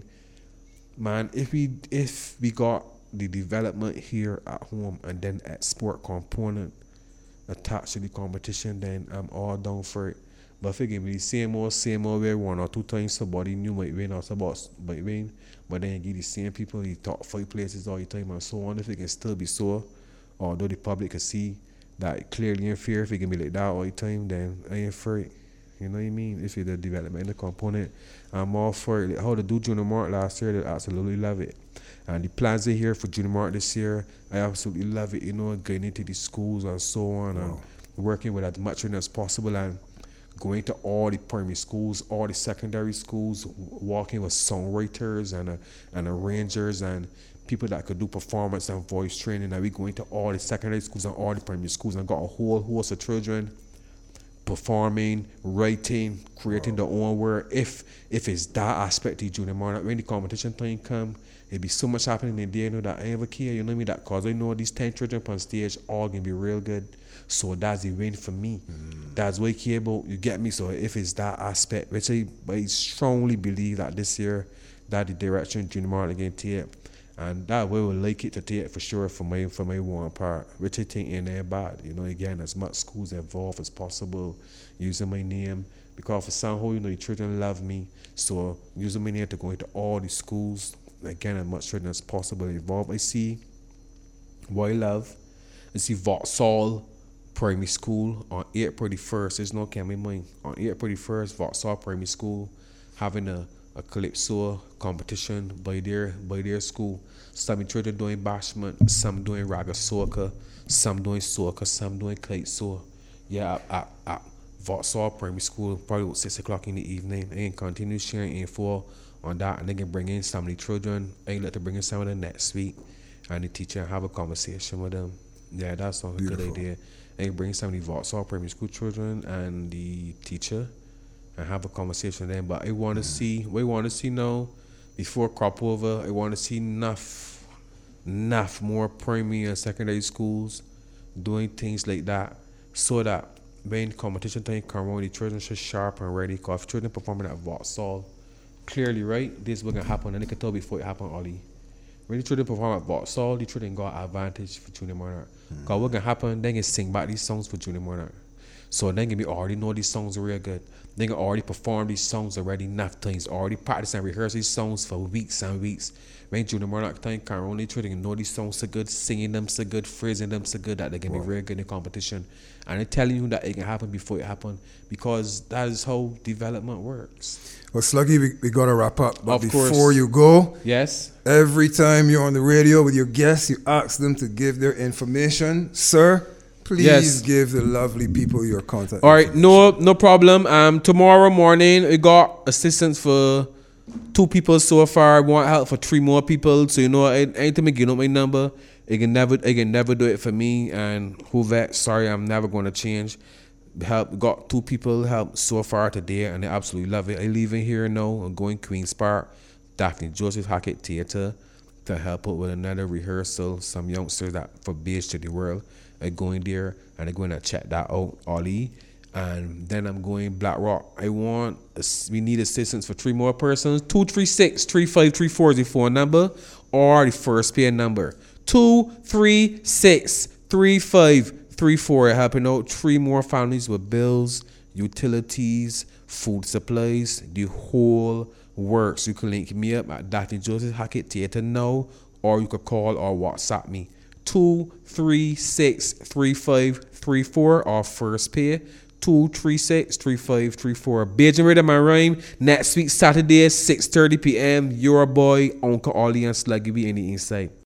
B: Man, if we if we got the development here at home and then export component attached to the competition, then I'm all down for it. But if it give me the same old, same old way, one or two times somebody new might win or somebody might win, but then you give the same people the top five places all the time and so on, if it can still be so, although the public can see that clearly and fair, if it can be like that all the time, then I ain't for it. You know what I mean? If it's the development in the component, I'm all for it. Like how to do Junior Mart last year, they absolutely love it. And the plans are here for Junior Mart this year, I absolutely love it, you know, getting into the schools and so on, wow. and working with as much as possible, and going to all the primary schools, all the secondary schools, working with songwriters and uh, and arrangers and people that could do performance and voice training. And we going to all the secondary schools and all the primary schools and got a whole host of children
F: performing, writing, creating their own work. If if it's that aspect of junior monarch, when the competition time come, it be so much happening in there, you know, that I ever care, you know me, that cause I know these ten children on stage all gonna be real good. So that's the win for me. Mm. That's what I care about, you get me? So if it's that aspect, which I, I strongly believe that this year, that the direction junior monarch again take. And that way we would like it to take for sure for my for my one part, which I think ain't that bad. You know, again, as much schools involved as possible, using my name. Because for somehow, you know, the children love me. So using my name to go into all the schools, again, as much children as possible involved. I see what I love. I see Vauxhall Primary School on April the first. There's no camera mine. On April the first, Vauxhall Primary School having a a calypso competition by their by their school. Some children doing bashment, some doing raga soca, some doing soca, some doing kite so. Yeah, at, at Vauxhall Primary School, probably about six o'clock in the evening. And continue sharing info on that, and they can bring in some of the children. I like to bring in some of them next week, and the teacher and have a conversation with them. Yeah, that's a good idea. And bring some of the Vauxhall Primary School children and the teacher, and have a conversation with them. But I want to see, we want to see now, before crop over, I want to see enough, enough more primary and secondary schools doing things like that, so that when competition time come around, the children should sharp and ready. Because if children performing at Vauxhall, clearly, right, this is what can happen, and they can tell before it happen, Ollie. When the children perform at Vauxhall, the children got advantage for Junior Monarch. Because mm. what can happen, they can sing back these songs for Junior Monarch. So they can be already know these songs are real good. They can already perform these songs already enough times, already practice and rehearse these songs for weeks and weeks. When Junior Monarch time can only try to know these songs so good, singing them so good, phrasing them so good that they can wow. be real good in the competition. And I'm telling you that it can happen before it happen, because that is how development works.
A: Well, Sluggy, we, we got to wrap up. But
F: of
A: before
F: course.
A: you go,
F: yes,
A: every time you're on the radio with your guests, you ask them to give their information. Sir, please yes. give the lovely people your contact.
F: All right, no no problem. Um, tomorrow morning, we got assistance for two people so far. I want help for three more people. So, you know, anytime I give up my number, I can never, I can never do it for me. And Huvet, sorry, I'm never going to change. Help, got two people help so far today, and they absolutely love it. I leaving here now. I'm going Queen's Park, Daphne Joseph Hackett Theatre, to help out with another rehearsal. Some youngsters that for Beach to the World are going there, and they're going to check that out, Ollie. And then I'm going Black Rock. I want, we need assistance for three more persons. two three six, three five three four is the phone number, or the first pair number. two three six, three five three four. Helping out three more families with bills, utilities, food supplies, the whole works. You can link me up at Daphne Joseph Hackett Theatre now, or you could call or WhatsApp me. two three six, three five three four, or first pay. two three six, three five three four. Beijing Rhythm and Rhyme next week Saturday, six thirty p.m. Your boy Uncle Ollie and Sluggy be in the inside.